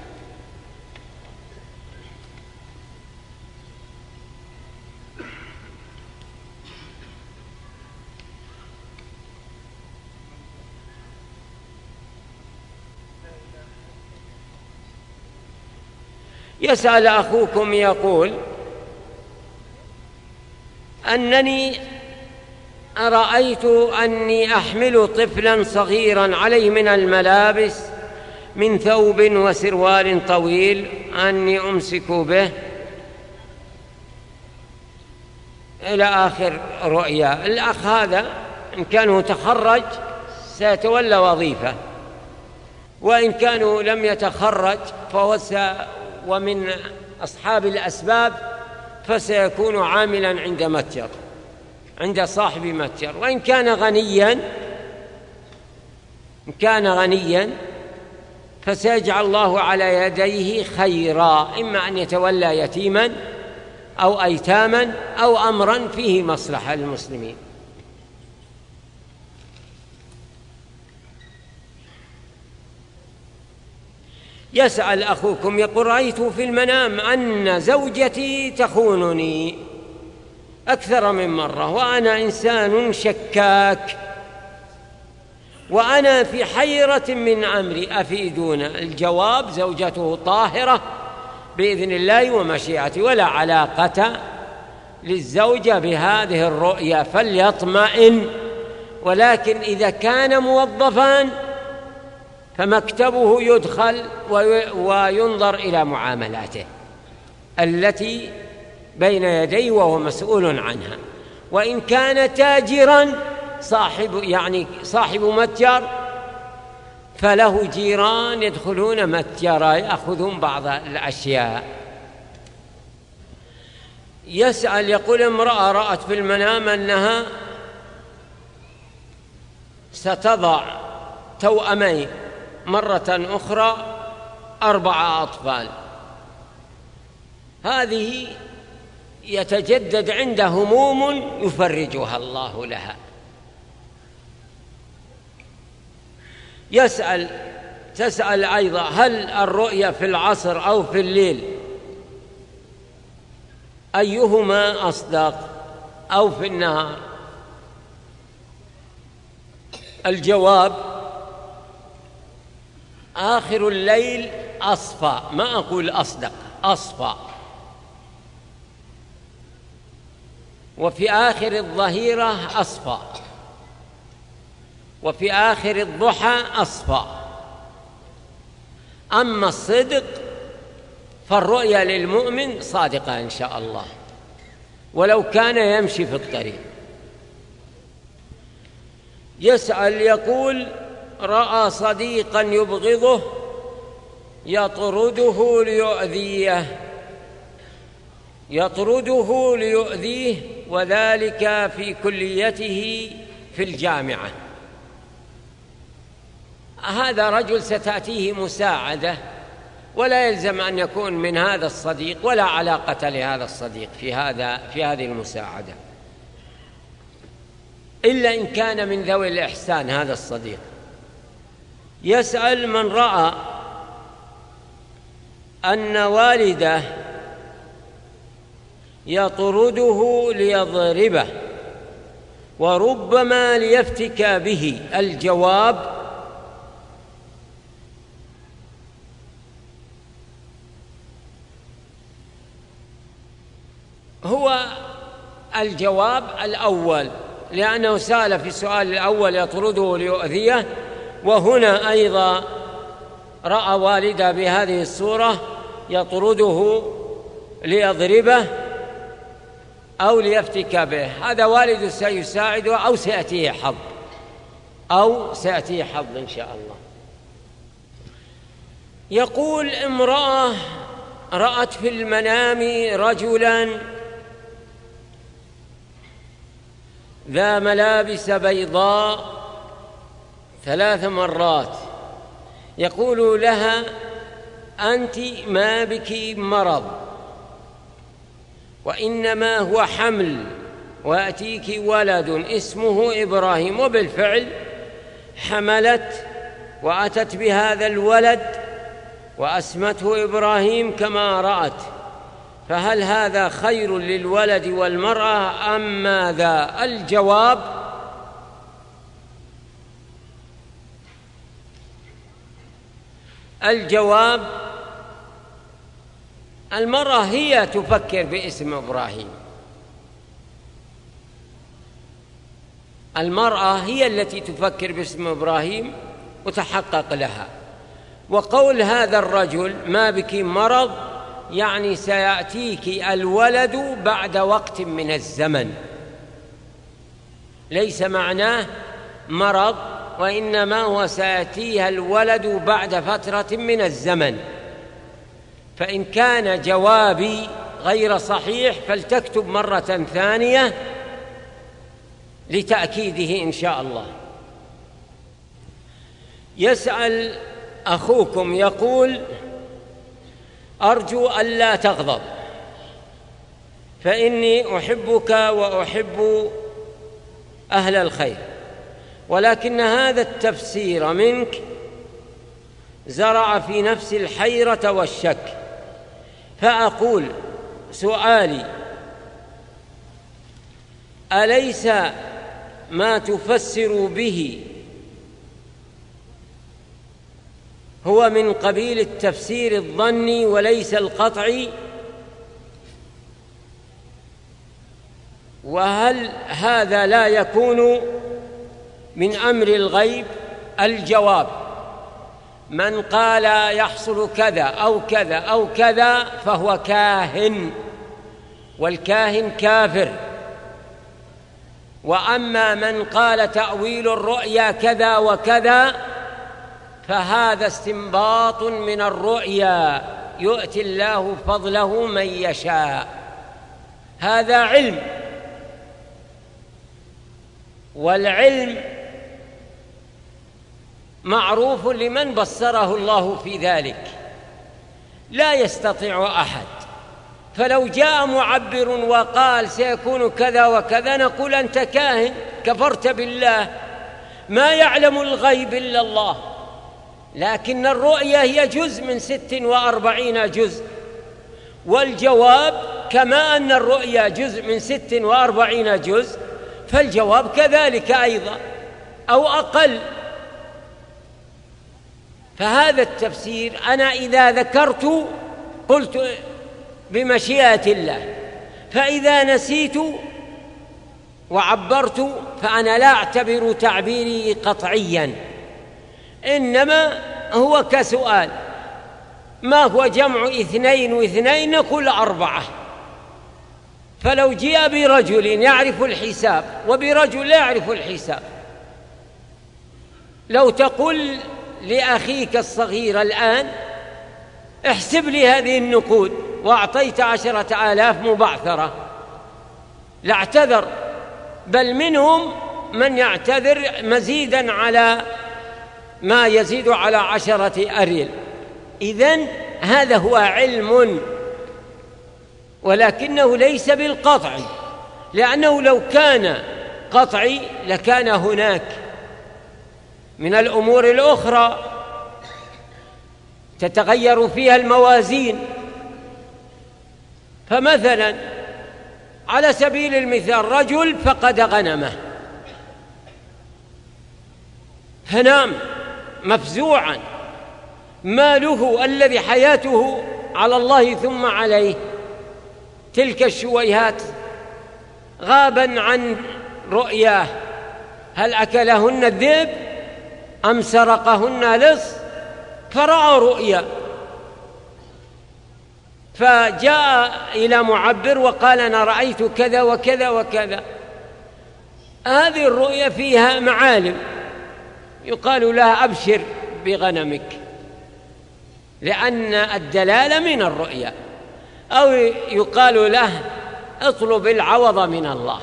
يسأل أخوكم يقول: أنني رأيت أني أحمل طفلا صغيرا عليه من الملابس من ثوب وسروال طويل أني أمسك به إلى آخر رؤيا. الأخ هذا إن كان تخرج سيتولى وظيفة، وإن كانوا لم يتخرج فهو ومن أصحاب الأسباب فسيكون عاملا عند متجر، عند صاحب متجر. وإن كان غنيا إن كان غنيا فسيجعل الله على يديه خيرا، إما أن يتولى يتيما أو أيتاما أو أمرا فيه مصلحة للمسلمين. يسأل أخوكم يقول: رأيت في المنام أن زوجتي تخونني أكثر من مرة وأنا إنسان شكاك وأنا في حيرة من أمري، أفيدون. الجواب: زوجته طاهرة بإذن الله ومشيئته، ولا علاقة للزوجة بهذه الرؤيا، فليطمئن. ولكن إذا كان موظفان فمكتبه يدخل وينظر إلى معاملاته التي بين يديه وهو مسؤول عنها. وإن كان تاجراً صاحب يعني صاحب متجر فله جيران يدخلون متجرا يأخذون بعض الأشياء. يسأل يقول: امرأة رأت في المنام أنها ستضع توأمين، مرة أخرى أربعة أطفال، هذه يتجدد عند هموم يفرجها الله لها. يسأل تسأل أيضا: هل الرؤيا في العصر أو في الليل أيهما أصدق، أو في النهار؟ الجواب: آخر الليل أصفى، ما أقول أصدق، أصفى. وفي آخر الظهيرة أصفى، وفي آخر الضحى أصفى. أما الصدق فالرؤيا للمؤمن صادقة إن شاء الله، ولو كان يمشي في الطريق. يسأل يقول: رأى صديقا يبغضه يطرده ليؤذيه يطرده ليؤذيه وذلك في كليته في الجامعة. هذا رجل ستأتيه مساعدة، ولا يلزم أن يكون من هذا الصديق، ولا علاقة لهذا الصديق في هذا في هذه المساعدة، إلا إن كان من ذوي الإحسان هذا الصديق. يسأل: من رأى أن والده يطرده ليضربه وربما ليفتك به، الجواب: هو الجواب الأول، لأنه سأل في السؤال الأول يطرده ليؤذيه، وهنا أيضا رأى والده بهذه الصورة يطرده ليضربه أو ليفتك به. هذا والده سيساعده أو سيأتيه حظ أو سيأتيه حظ إن شاء الله. يقول: امرأة رأت في المنام رجلاً ذا ملابس بيضاء ثلاث مرات، يقول لها: أنت ما بك مرض وإنما هو حمل، ويأتيك ولد اسمه إبراهيم. وبالفعل حملت وأتت بهذا الولد وأسمته إبراهيم كما رأت، فهل هذا خير للولد والمرأة أم ماذا؟ الجواب: الجواب المرأة هي تفكر باسم إبراهيم، المرأة هي التي تفكر باسم إبراهيم وتحقق لها. وقول هذا الرجل ما بك مرض يعني سيأتيك الولد بعد وقت من الزمن، ليس معناه مرض، وإنما هو سيأتيها الولد بعد فترة من الزمن. فإن كان جوابي غير صحيح فلتكتب مرة ثانية لتأكيده إن شاء الله. يسأل أخوكم يقول: أرجو ألا تغضب، فإني أحبك وأحب أهل الخير، ولكن هذا التفسير منك زرع في نفسي الحيرة والشك، فأقول: سؤالي: أليس ما تفسر به هو من قبيل التفسير الظني وليس القطعي؟ وهل هذا لا يكون من أمر الغيب؟ الجواب: من قال يحصل كذا أو كذا أو كذا فهو كاهن، والكاهن كافر. وأما من قال تأويل الرؤيا كذا وكذا فهذا استنباط من الرؤيا، يؤتي الله فضله من يشاء، هذا علم، والعلم معروف لمن بصره الله في ذلك، لا يستطيع أحد. فلو جاء معبر وقال سيكون كذا وكذا نقول: أنت كاهن، كفرت بالله، ما يعلم الغيب إلا الله. لكن الرؤيا هي جزء من ست وأربعين جزء، والجواب كما أن الرؤيا جزء من ست وأربعين جزء فالجواب كذلك أيضا أو أقل. فهذا التفسير أنا إذا ذكرت قلت بمشيئة الله، فإذا نسيت وعبرت فأنا لا أعتبر تعبيري قطعيا، إنما هو كسؤال: ما هو جمع اثنين واثنين؟ نقول أربعة. فلو جاء برجل يعرف الحساب وبرجل لا يعرف الحساب، لو تقول لأخيك الصغير الآن: احسب لي هذه النقود، وأعطيت عشرة آلاف مبعثرة، لاعتذر، بل منهم من يعتذر مزيدا على ما يزيد على عشرة أريل. إذن هذا هو علم، ولكنه ليس بالقطع، لأنه لو كان قطعي لكان هناك من الأمور الأخرى تتغير فيها الموازين. فمثلا على سبيل المثال رجل فقد غنمه فنام مفزوعا، ماله الذي حياته على الله ثم عليه تلك الشويهات غابا عن رؤياه، هل أكلهن الذئب أم سرقهن لص؟ فرأى رؤيا، فجاء إلى معبر وقال: أنا رأيت كذا وكذا وكذا. هذه الرؤيا فيها معالم، يقال لها: أبشر بغنمك، لأن الدلالة من الرؤيا، أو يقال له: اطلب العوض من الله.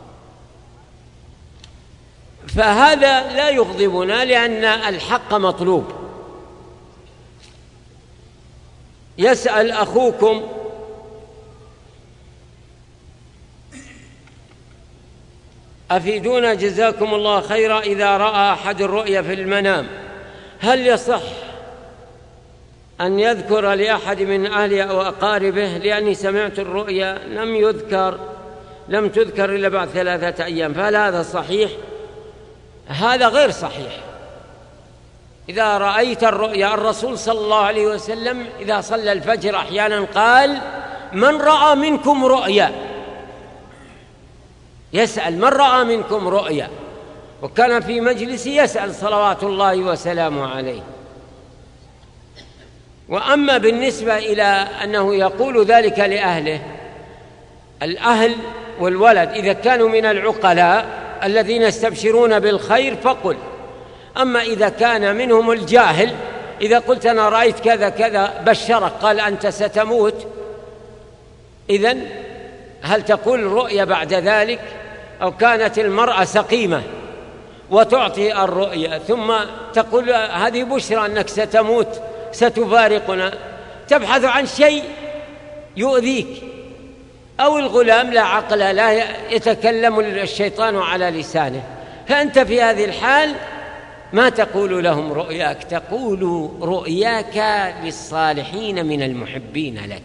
فهذا لا يغضبنا لأن الحق مطلوب. يسأل أخوكم: أفيدونا جزاكم الله خيرا، إذا رأى أحد الرؤيا في المنام هل يصح أن يذكر لأحد من أهله أو أقاربه؟ لأني سمعت الرؤيا لم يذكر لم تذكر إلا بعد ثلاثة أيام، فهل هذا صحيح؟ هذا غير صحيح. إذا رأيت الرؤيا، الرسول صلى الله عليه وسلم إذا صلى الفجر أحيانا قال: من رأى منكم رؤيا، يسأل من رأى منكم رؤيا، وكان في مجلس يسأل صلوات الله وسلامه عليه. وأما بالنسبة إلى أنه يقول ذلك لأهله، الأهل والولد إذا كانوا من العقلاء الذين يستبشرون بالخير فقل، أما إذا كان منهم الجاهل إذا قلت أنا رأيت كذا كذا بشرك قال أنت ستموت، إذن هل تقول رؤيا بعد ذلك؟ أو كانت المرأة سقيمة وتعطي الرؤيا ثم تقول هذه بشرى أنك ستموت ستفارقنا، تبحث عن شيء يؤذيك. أو الغلام لا عقل لا يتكلم الشيطان على لسانه، فأنت في هذه الحال ما تقول لهم رؤياك، تقول رؤياك للصالحين من المحبين لك.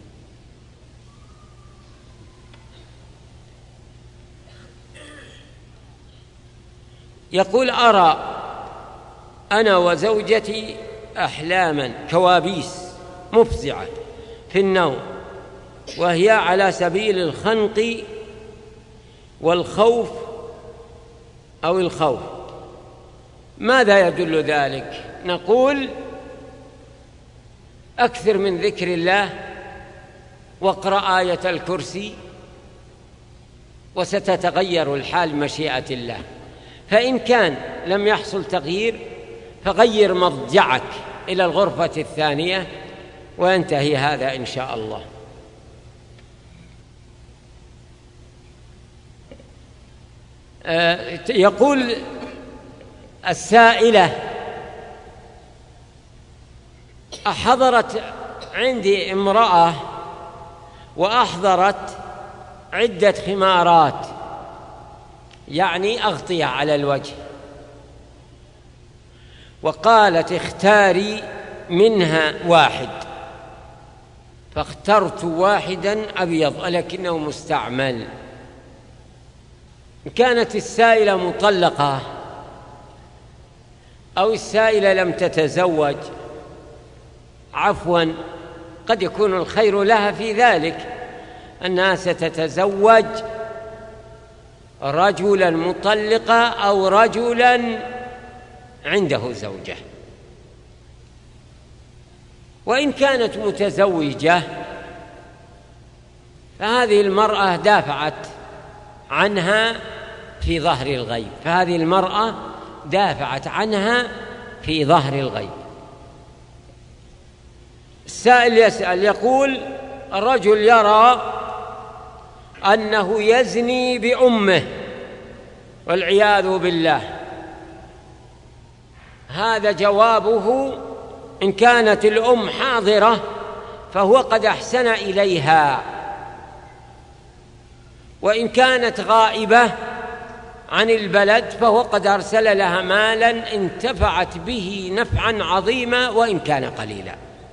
يقول أرى أنا وزوجتي أحلاما كوابيس مفزعة في النوم، وهي على سبيل الخنق والخوف أو الخوف، ماذا يدل ذلك؟ نقول أكثر من ذكر الله واقرأ آية الكرسي وستتغير الحال مشيئة الله. فإن كان لم يحصل تغيير فغير مضجعك إلى الغرفة الثانية وينتهي هذا إن شاء الله. يقول السائلة أحضرت عندي امرأة وأحضرت عدة خمارات، يعني أغطية على الوجه، وقالت اختاري منها واحد، فاخترت واحدا أبيض ولكنه مستعمل. كانت السائلة مطلقة أو السائلة لم تتزوج، عفوا قد يكون الخير لها في ذلك أنها ستتزوج رجلا مطلقا أو رجلا عنده زوجة. وإن كانت متزوجة فهذه المرأة دافعت عنها في ظهر الغيب، فهذه المرأة دافعت عنها في ظهر الغيب. السائل يسأل يقول الرجل يرى أنه يزني بأمه والعياذ بالله، هذا جوابه إن كانت الأم حاضرة فهو قد أحسن إليها، وإن كانت غائبة عن البلد فهو قد أرسل لها مالا انتفعت به نفعا عظيما وإن كان قليلا.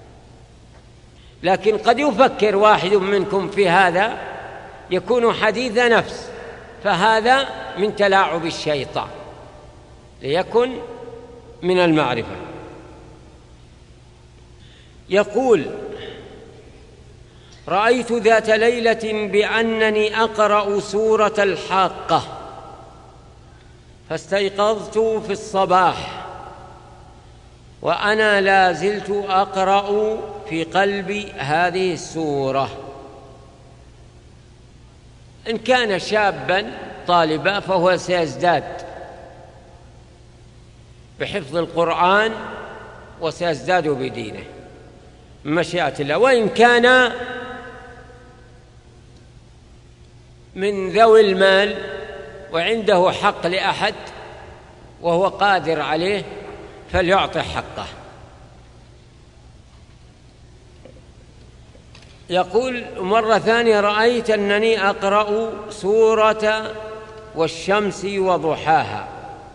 لكن قد يفكر واحد منكم في هذا يكون حديث نفس، فهذا من تلاعب الشيطان ليكن من المعرفة. يقول رأيت ذات ليلة بأنني أقرأ سورة الحاقة، فاستيقظت في الصباح وأنا لا زلت أقرأ في قلبي هذه السورة. إن كان شابا طالبا فهو سيزداد بحفظ القرآن وسيزداد بدينه مشيئة الله. وإن كان من ذوي المال وعنده حق لأحد وهو قادر عليه فليعطي حقه. يقول مرة ثانية رأيت أنني أقرأ سورة والشمس وضحاها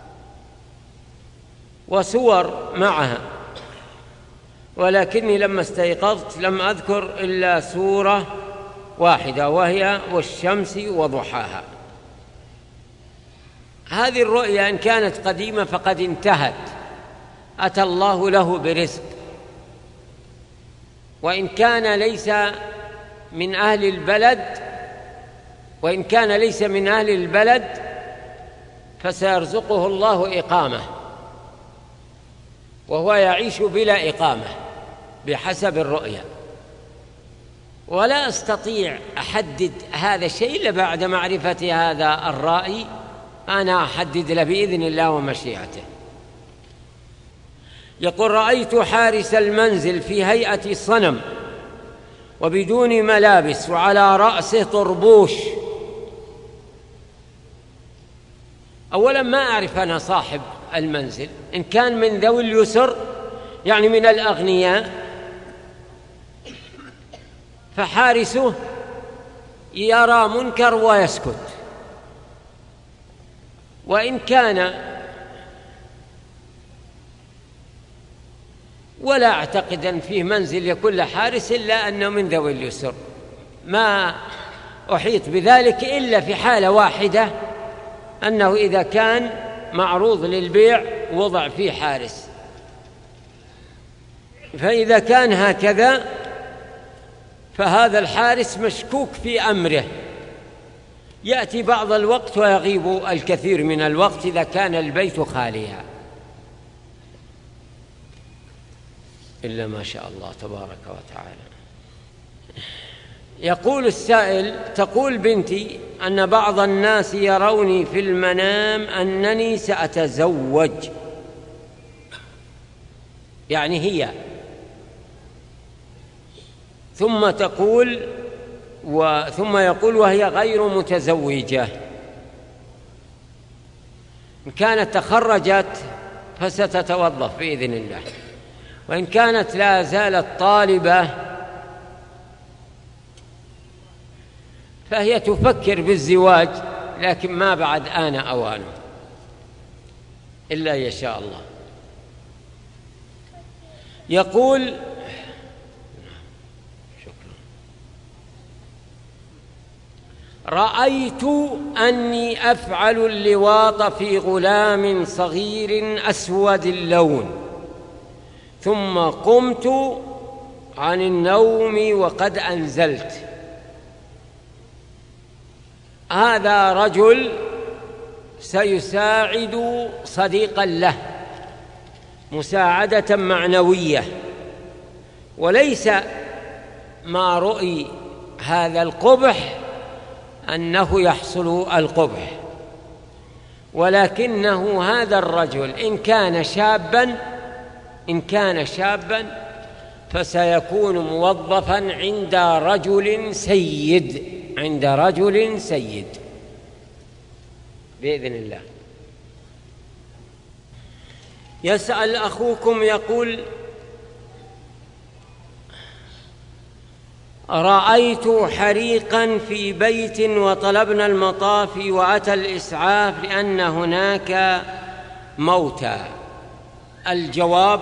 وسور معها، ولكني لما استيقظت لم أذكر إلا سورة واحدة وهي والشمس وضحاها. هذه الرؤيا إن كانت قديمة فقد انتهت، أتى الله له برزق. وإن كان ليس من أهل البلد وإن كان ليس من أهل البلد فسيرزقه الله إقامة، وهو يعيش بلا إقامة بحسب الرؤيا. ولا أستطيع أحدد هذا الشيء إلا بعد معرفة هذا الرأي، أنا أحدد له بإذن الله ومشيئته. يقول: رأيت حارس المنزل في هيئة صنم وبدون ملابس وعلى رأسه طربوش. أولا ما أعرف أنا صاحب المنزل، إن كان من ذوي اليسر يعني من الأغنياء فحارسه يرى منكر ويسكت، وإن كان ولا أعتقد أن فيه منزل يكون له حارس إلا أنه من ذوي اليسر، ما أحيط بذلك إلا في حالة واحدة، أنه إذا كان معروض للبيع وضع فيه حارس، فإذا كان هكذا فهذا الحارس مشكوك في أمره، يأتي بعض الوقت ويغيب الكثير من الوقت إذا كان البيت خاليا، إلا ما شاء الله تبارك وتعالى. يقول السائل: تقول بنتي أن بعض الناس يروني في المنام أنني سأتزوج، يعني هي، ثم تقول و... ثم يقول وهي غير متزوجة. إن كانت تخرجت فستتوظف بإذن الله، وإن كانت لا زالت طالبة فهي تفكر بالزواج، لكن ما بعد آن أوانه إلا يشاء الله. يقول: رأيت أني أفعل اللواط في غلام صغير أسود اللون، ثم قمت عن النوم وقد أنزلت. هذا رجل سيساعد صديقا له مساعدة معنوية، وليس ما رؤي هذا القبح أنه يحصل القبح، ولكنه هذا الرجل إن كان شابا إن كان شابا فسيكون موظفا عند رجل سيد عند رجل سيد بإذن الله. يسأل أخوكم يقول: رأيت حريقا في بيت وطلبنا المطافي وأتى الإسعاف لأن هناك موتى. الجواب: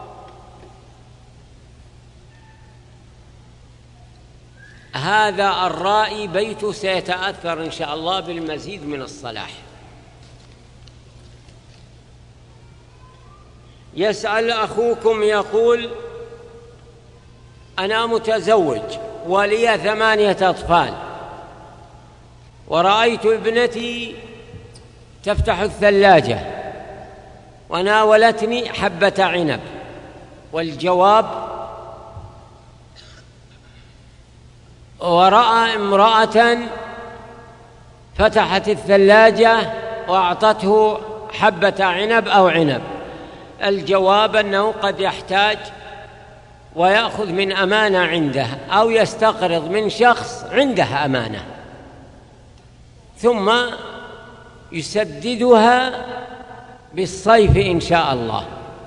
هذا الرائي بيته سيتأثر إن شاء الله بالمزيد من الصلاح. يسأل أخوكم يقول: أنا متزوج ولي ثمانية أطفال، ورأيت ابنتي تفتح الثلاجة وناولتني حبة عنب. والجواب: ورأى امرأة فتحت الثلاجة وأعطته حبة عنب أو عنب. الجواب أنه قد يحتاج ويأخذ من أمانة عنده أو يستقرض من شخص عنده أمانة ثم يسددها بالصيف إن شاء الله.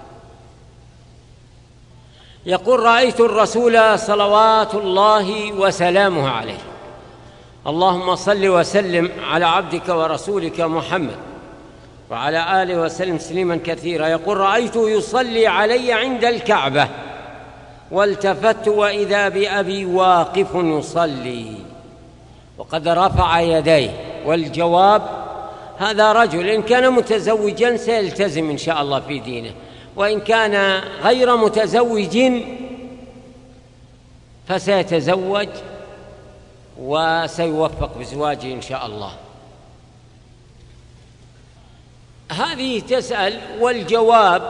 يقول: رأيت الرسول صلوات الله وسلامه عليه، اللهم صل وسلم على عبدك ورسولك محمد وعلى آله وسلم تسليما كثيرا. يقول: رأيته يصلي علي عند الكعبة والتفت وإذا بأبي واقف يصلي وقد رفع يديه. والجواب: هذا رجل إن كان متزوجا سيلتزم إن شاء الله في دينه، وإن كان غير متزوج فسيتزوج وسيوفق بزواجه إن شاء الله. هذه تسأل والجواب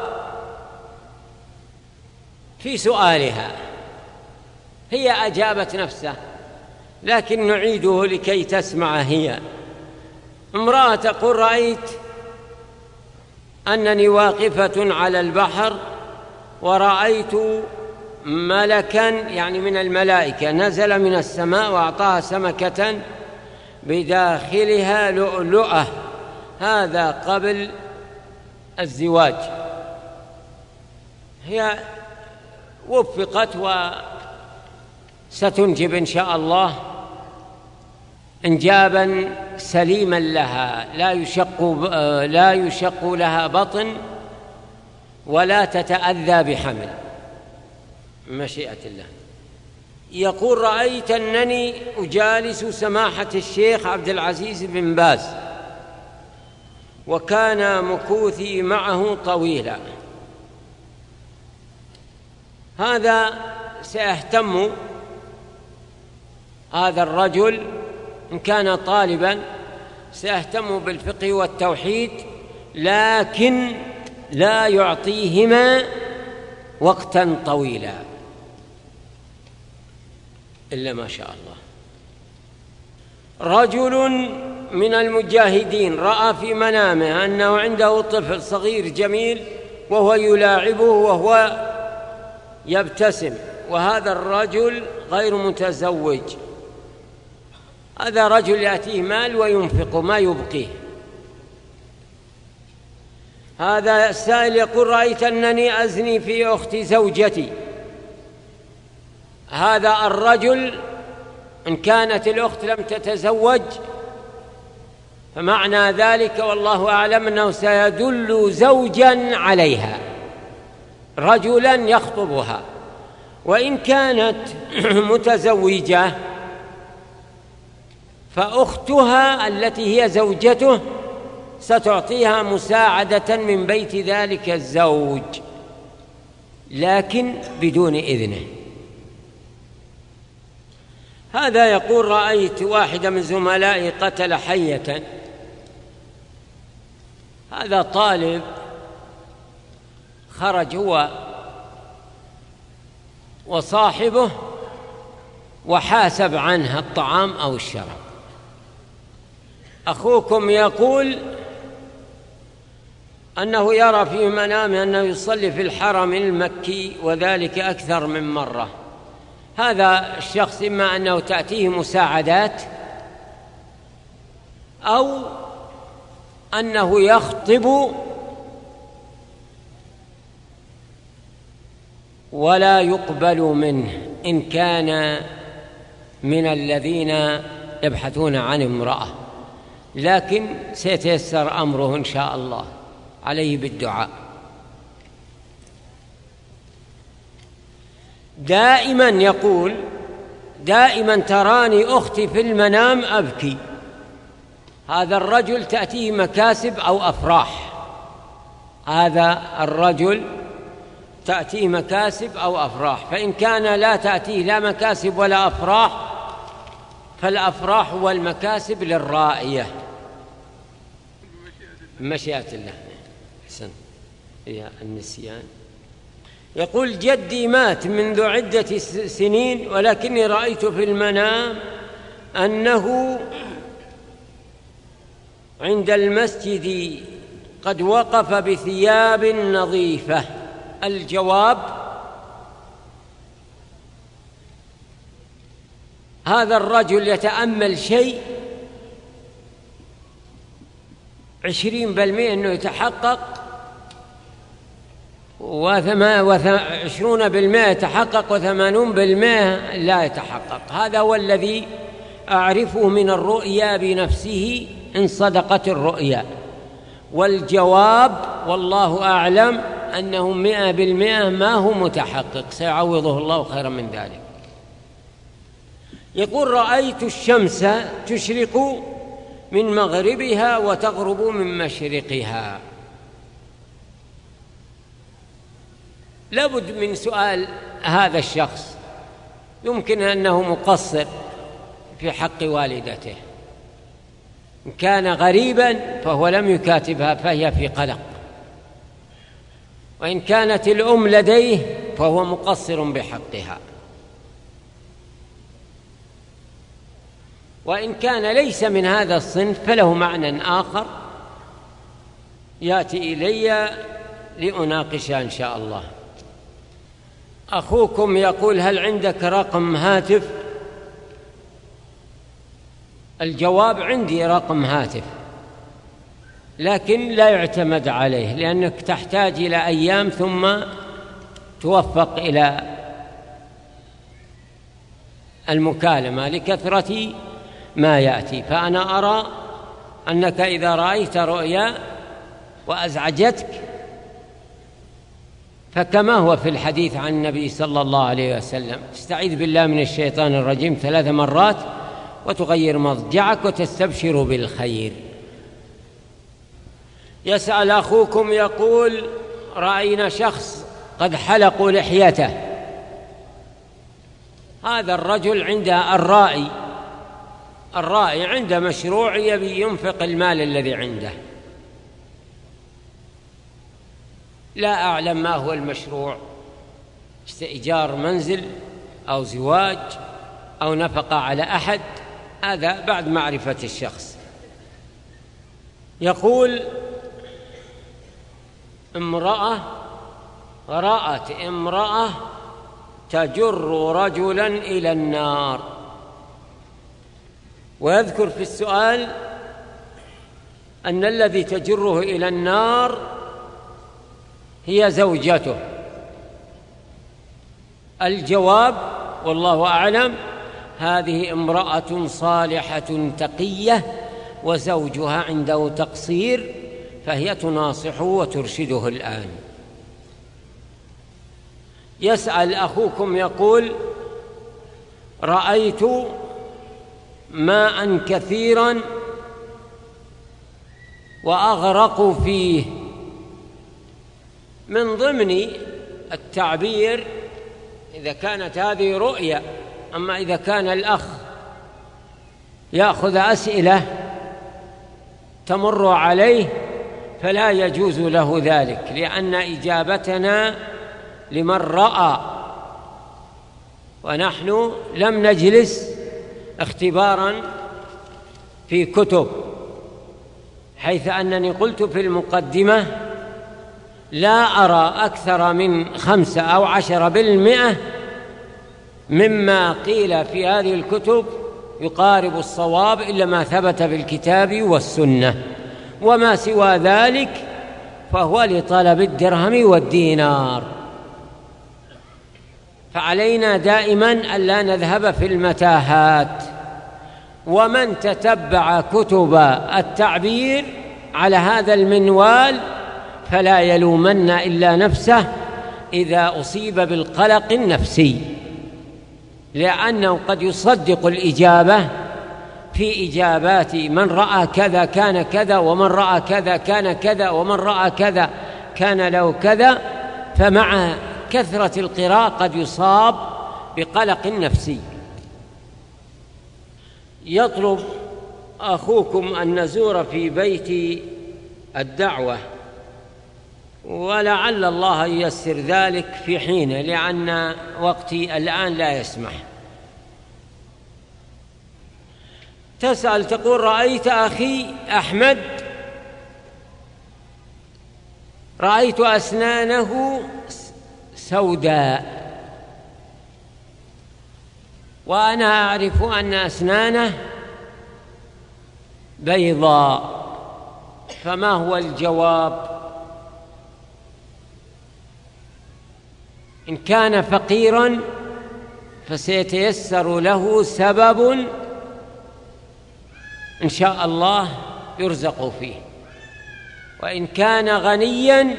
في سؤالها، هي أجابت نفسها لكن نعيده لكي تسمع هي. امرأة تقول: رأيت أنني واقفة على البحر ورأيت ملكا يعني من الملائكة نزل من السماء وأعطاها سمكة بداخلها لؤلؤة، هذا قبل الزواج. هي وفقت وستنجب إن شاء الله إنجابا سليما لها، لا يشق لا يشق لها بطن ولا تتأذى بحمل مشيئة الله. يقول: رأيت أنني أجالس سماحة الشيخ عبد العزيز بن باز، وكان مكوثي معه طويلا. هذا سيهتم هذا الرجل إن كان طالبا سيهتم بالفقه والتوحيد، لكن لا يعطيهما وقتا طويلا إلا ما شاء الله. رجل من المجاهدين رأى في منامه أنه عنده طفل صغير جميل وهو يلاعبه وهو يبتسم، وهذا الرجل غير متزوج، هذا رجل يأتيه مال وينفق ما يبقيه. هذا السائل يقول: رأيت أنني أزني في أخت زوجتي. هذا الرجل إن كانت الأخت لم تتزوج فمعنى ذلك والله أعلم أنه سيدل زوجا عليها، رجلا يخطبها. وإن كانت متزوجة فأختها التي هي زوجته ستعطيها مساعدة من بيت ذلك الزوج، لكن بدون إذنه. هذا يقول: رأيت واحد من زملائي قتل حية. هذا طالب خرج هو وصاحبه وحاسب عنها الطعام أو الشراب. أخوكم يقول أنه يرى في منامه أنه يصلي في الحرم المكي وذلك أكثر من مرة. هذا الشخص إما أنه تأتيه مساعدات أو أنه يخطب ولا يقبل منه إن كان من الذين يبحثون عن امرأة، لكن سيتيسر أمره إن شاء الله، عليه بالدعاء. دائما يقول: دائما تراني أختي في المنام أبكي. هذا الرجل تأتيه مكاسب أو أفراح، هذا الرجل تأتيه مكاسب أو أفراح، فإن كان لا تأتيه لا مكاسب ولا أفراح فالأفراح والمكاسب للرائية مشيئة الله. أحسن يا النسيان. يقول: جدي مات منذ عدة سنين، ولكني رأيت في المنام أنه عند المسجد قد وقف بثياب نظيفة. الجواب: هذا الرجل يتأمل شيء عشرين بالمئة أنه يتحقق، وعشرون بالمئة يتحقق، وثمانون بالمئة لا يتحقق. هذا هو الذي أعرفه من الرؤيا بنفسه إن صدقت الرؤيا. والجواب والله أعلم أنه مئة بالمئة ما هو متحقق، سيعوضه الله خيرا من ذلك. يقول: رأيت الشمس تشرق من مغربها وتغرب من مشرقها. لابد من سؤال هذا الشخص، يمكن أنه مقصر في حق والدته، إن كان غريبا فهو لم يكاتبها فهي في قلق، وإن كانت الأم لديه فهو مقصر بحقها، وإن كان ليس من هذا الصنف فله معنى آخر يأتي إلي لأناقشها إن شاء الله. أخوكم يقول: هل عندك رقم هاتف؟ الجواب: عندي رقم هاتف، لكن لا يعتمد عليه، لأنك تحتاج إلى أيام ثم توفق إلى المكالمة لكثرة ما يأتي. فأنا أرى أنك إذا رأيت رؤيا وأزعجتك، فكما هو في الحديث عن النبي صلى الله عليه وسلم: تستعيذ بالله من الشيطان الرجيم ثلاث مرات وتغير مضجعك وتستبشر بالخير. يسأل أخوكم يقول: رأينا شخص قد حلقوا لحيته. هذا الرجل عنده الرائي الرائي عنده مشروع، يبي ينفق المال الذي عنده. لا أعلم ما هو المشروع، استئجار منزل أو زواج أو نفقة على أحد، هذا بعد معرفة الشخص. يقول: امرأة رأت امرأة تجر رجلا إلى النار، ويذكر في السؤال أن الذي تجره إلى النار هي زوجته. الجواب والله أعلم: هذه امرأة صالحة تقية وزوجها عنده تقصير، فهي تناصحه وترشده الآن. يسأل أخوكم يقول: رأيت ماء كثيرا وأغرق فيه. من ضمن التعبير إذا كانت هذه رؤيا، أما إذا كان الأخ يأخذ أسئلة تمر عليه فلا يجوز له ذلك، لأن إجابتنا لمن رأى، ونحن لم نجلس اختبارا في كتب، حيث أنني قلت في المقدمة: لا أرى أكثر من خمسة أو عشرة بالمئة مما قيل في هذه الكتب يقارب الصواب إلا ما ثبت في الكتاب والسنة، وما سوى ذلك فهو لطلب الدرهم والدينار. فعلينا دائما ألا نذهب في المتاهات. ومن تتبع كتب التعبير على هذا المنوال فلا يلومن إلا نفسه إذا أصيب بالقلق النفسي، لأنه قد يصدق الإجابة في إجابات من رأى كذا كان كذا، ومن رأى كذا كان كذا، ومن رأى كذا كان له كذا، فمع كثرة القراءة قد يصاب بقلق نفسي. يطلب أخوكم أن نزور في بيت الدعوة، ولعل الله ييسر ذلك في حينه، لأن وقتي الآن لا يسمح. تسأل تقول: رأيت أخي أحمد، رأيت أسنانه سوداء، وأنا أعرف أن أسنانه بيضاء، فما هو الجواب؟ إن كان فقيرا فسيتيسر له سبب إن شاء الله يرزق فيه، وإن كان غنيا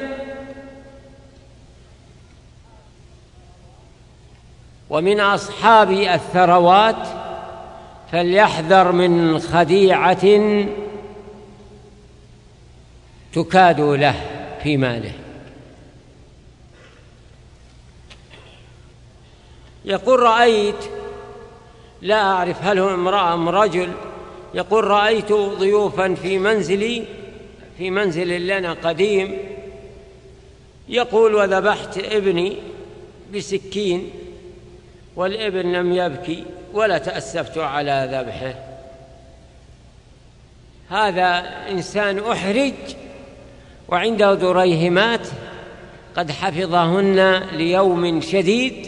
ومن أصحاب الثروات فليحذر من خديعة تكاد له في ماله. يقول: رأيت، لا أعرف هل هو امرأة أم رجل، يقول: رأيت ضيوفا في منزلي، في منزل لنا قديم، يقول: وذبحت ابني بسكين والابن لم يبكي ولا تأسفت على ذبحه. هذا إنسان أحرج وعنده دريهمات قد حفظهن ليوم شديد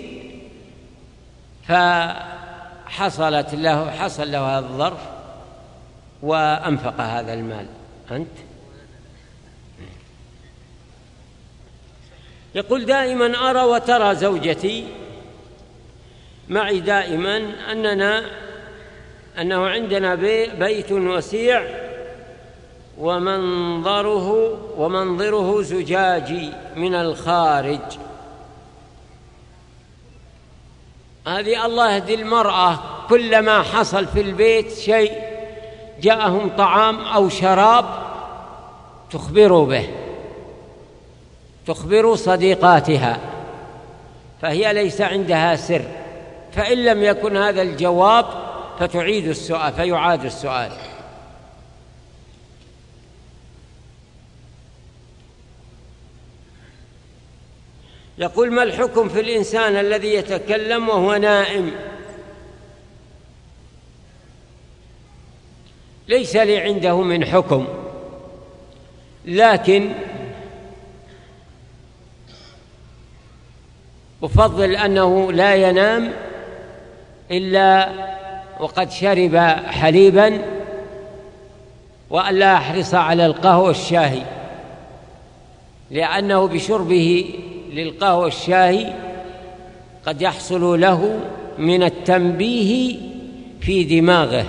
فحصلت له حصل له هذا الظرف وأنفق هذا المال. أنت يقول دائما أرى وترى زوجتي معي دائما أننا أنه عندنا بيت وسيع ومنظره ومنظره زجاجي من الخارج. هذه الله يهدي المرأة، كلما حصل في البيت شيء جاءهم طعام أو شراب تخبروا به، تخبر صديقاتها، فهي ليس عندها سر، فإن لم يكن هذا الجواب فتعيد السؤال فيعاد السؤال. يقول ما الحكم في الإنسان الذي يتكلم وهو نائم؟ ليس لي عنده من حكم، لكن أفضل أنه لا ينام إلا وقد شرب حليبا، وأن لا يحرص على القهوة والشاهي، لأنه بشربه للقهوة والشاهي قد يحصل له من التنبيه في دماغه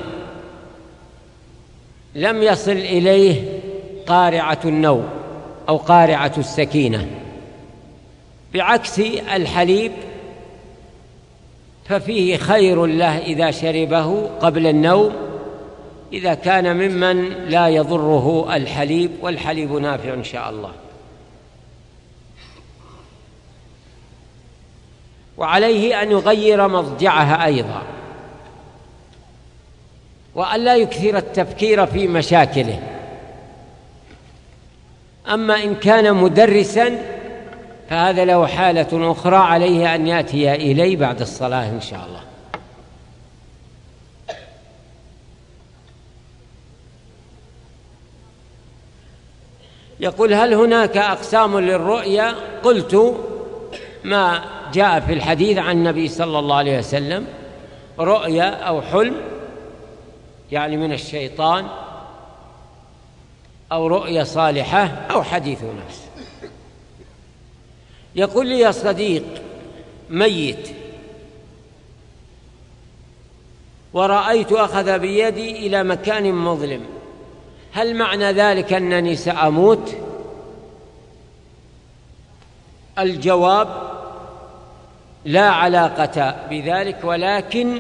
لم يصل إليه قارعة النوم أو قارعة السكينة، بعكس الحليب ففيه خير له إذا شربه قبل النوم، إذا كان ممن لا يضره الحليب، والحليب نافع إن شاء الله. وعليه أن يغير مضجعها أيضا، وأن لا يكثر التفكير في مشاكله. أما إن كان مدرسا فهذا له حالة أخرى، عليه أن يأتي إلي بعد الصلاة إن شاء الله. يقول هل هناك أقسام للرؤيا؟ قلت ما جاء في الحديث عن النبي صلى الله عليه وسلم: رؤيا أو حلم يعني من الشيطان، أو رؤيا صالحة، أو حديث نفس. يقول لي يا صديق ميت ورأيت أخذ بيدي إلى مكان مظلم، هل معنى ذلك أنني سأموت؟ الجواب: لا علاقة بذلك، ولكن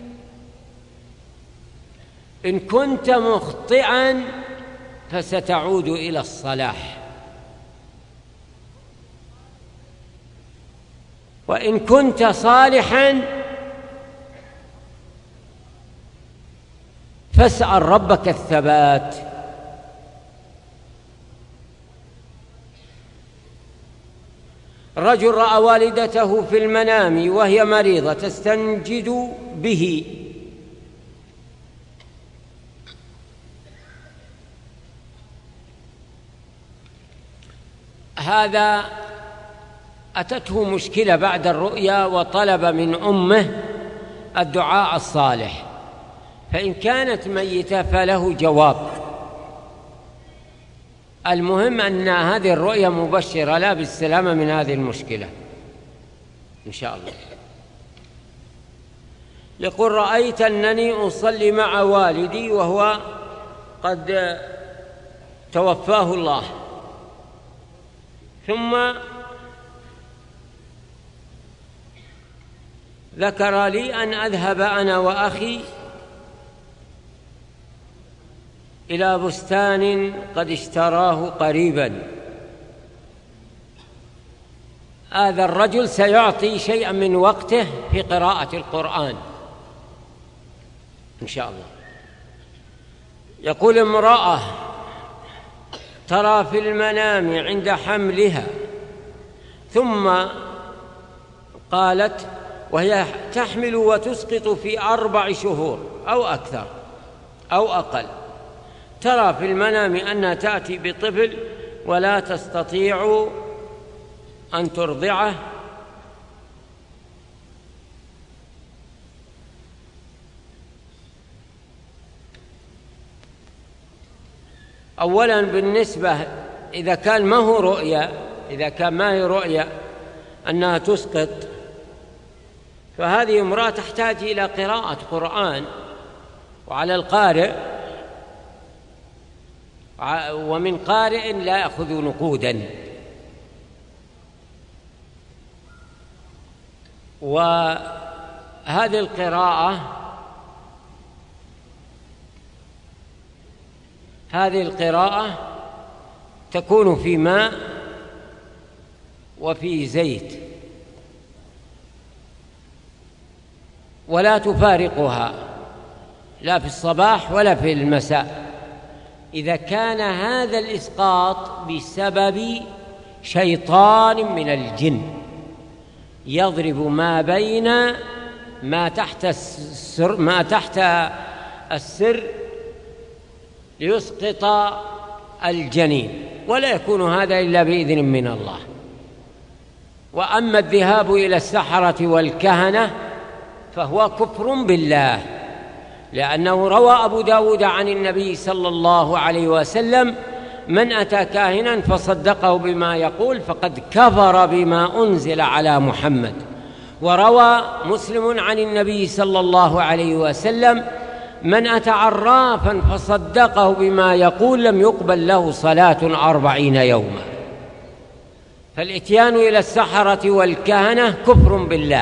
إن كنت مخطئا فستعود إلى الصلاح، وإن كنت صالحا فاسأل ربك الثبات. رجل رأى والدته في المنام وهي مريضة تستنجد به، هذا أتته مشكلة بعد الرؤيا وطلب من أمه الدعاء الصالح، فإن كانت ميتة فله جواب. المهم أن هذه الرؤيا مبشرة لا بالسلامة من هذه المشكلة إن شاء الله. يقول رأيت أنني أصلي مع والدي وهو قد توفاه الله، ثم ذكر لي أن أذهب أنا وأخي إلى بستان قد اشتراه قريبا. هذا الرجل سيعطي شيئا من وقته في قراءة القرآن إن شاء الله. يقول امرأة ترى في المنام عند حملها، ثم قالت وهي تحمل وتسقط في أربع شهور أو أكثر أو أقل، ترى في المنام أنها تأتي بطفل ولا تستطيع أن ترضعه أولا بالنسبة إذا كان ما هو رؤيا إذا كان ما هي رؤيا أنها تسقط، فهذه امرأة تحتاج إلى قراءة قرآن، وعلى القارئ ومن قارئ لا يأخذ نقودا. وهذه القراءة هذه القراءة تكون في ماء وفي زيت، ولا تفارقها لا في الصباح ولا في المساء. إذا كان هذا الإسقاط بسبب شيطان من الجن يضرب ما بين ما تحت السر ما تحت السر ليسقط الجنين، ولا يكون هذا إلا بإذن من الله. وأما الذهاب إلى السحرة والكهنة فهو كفر بالله، لأنه روى أبو داود عن النبي صلى الله عليه وسلم: من أتى كاهنا فصدقه بما يقول فقد كفر بما أنزل على محمد. وروى مسلم عن النبي صلى الله عليه وسلم: من أتى عرافا فصدقه بما يقول لم يقبل له صلاة أربعين يوما. فالإتيان إلى السحرة والكهنة كفر بالله،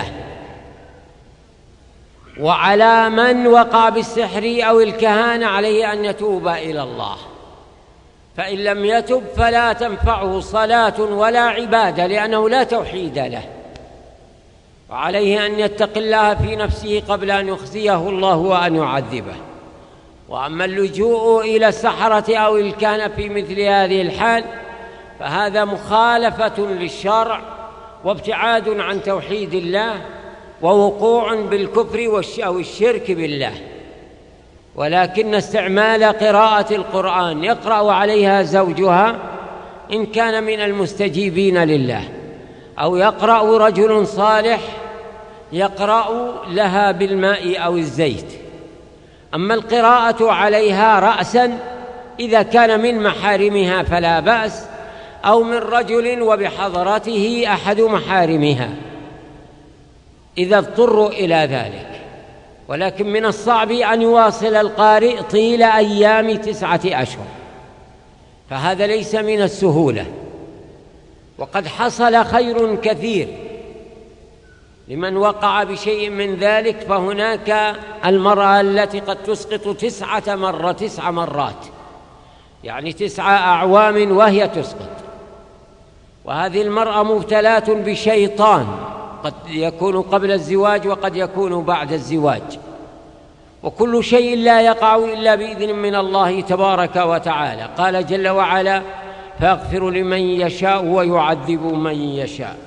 وعلى من وقع بالسحر أو الكهانة عليه أن يتوب إلى الله، فإن لم يتب فلا تنفعه صلاة ولا عبادة، لأنه لا توحيد له، وعليه أن يتقي الله في نفسه قبل أن يخزيه الله وأن يعذبه. وأما اللجوء إلى السحرة أو الكهنة في مثل هذه الحال فهذا مخالفة للشرع وابتعاد عن توحيد الله ووقوع بالكفر أو الشرك بالله. ولكن استعمال قراءة القرآن يقرأ عليها زوجها إن كان من المستجيبين لله، أو يقرأ رجل صالح يقرأ لها بالماء أو الزيت. أما القراءة عليها رأسا إذا كان من محارمها فلا بأس، أو من رجل وبحضرته أحد محارمها إذا اضطروا إلى ذلك. ولكن من الصعب أن يواصل القارئ طيل أيام تسعة أشهر، فهذا ليس من السهولة. وقد حصل خير كثير لمن وقع بشيء من ذلك، فهناك المرأة التي قد تسقط تسعة مرة تسع مرات يعني تسع أعوام وهي تسقط، وهذه المرأة مبتلاة بشيطان قد يكون قبل الزواج وقد يكون بعد الزواج، وكل شيء لا يقع إلا بإذن من الله تبارك وتعالى. قال جل وعلا: فيغفر لمن يشاء ويعذب من يشاء.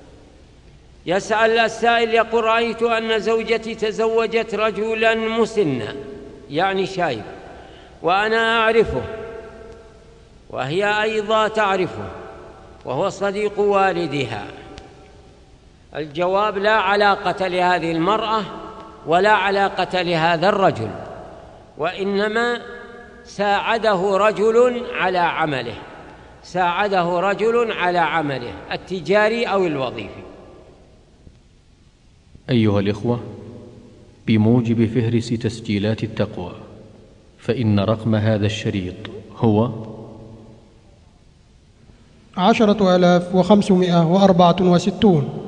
يسأل السائل يقول: رأيت أن زوجتي تزوجت رجلا مسنا يعني شايب، وأنا أعرفه وهي أيضا تعرفه، وهو صديق والدها. الجواب: لا علاقة لهذه المرأة ولا علاقة لهذا الرجل، وإنما ساعده رجل على عمله ساعده رجل على عمله التجاري أو الوظيفي. أيها الإخوة، بموجب فهرس تسجيلات التقوى فإن رقم هذا الشريط هو عشرة آلاف وخمسمائة وأربعة وستون.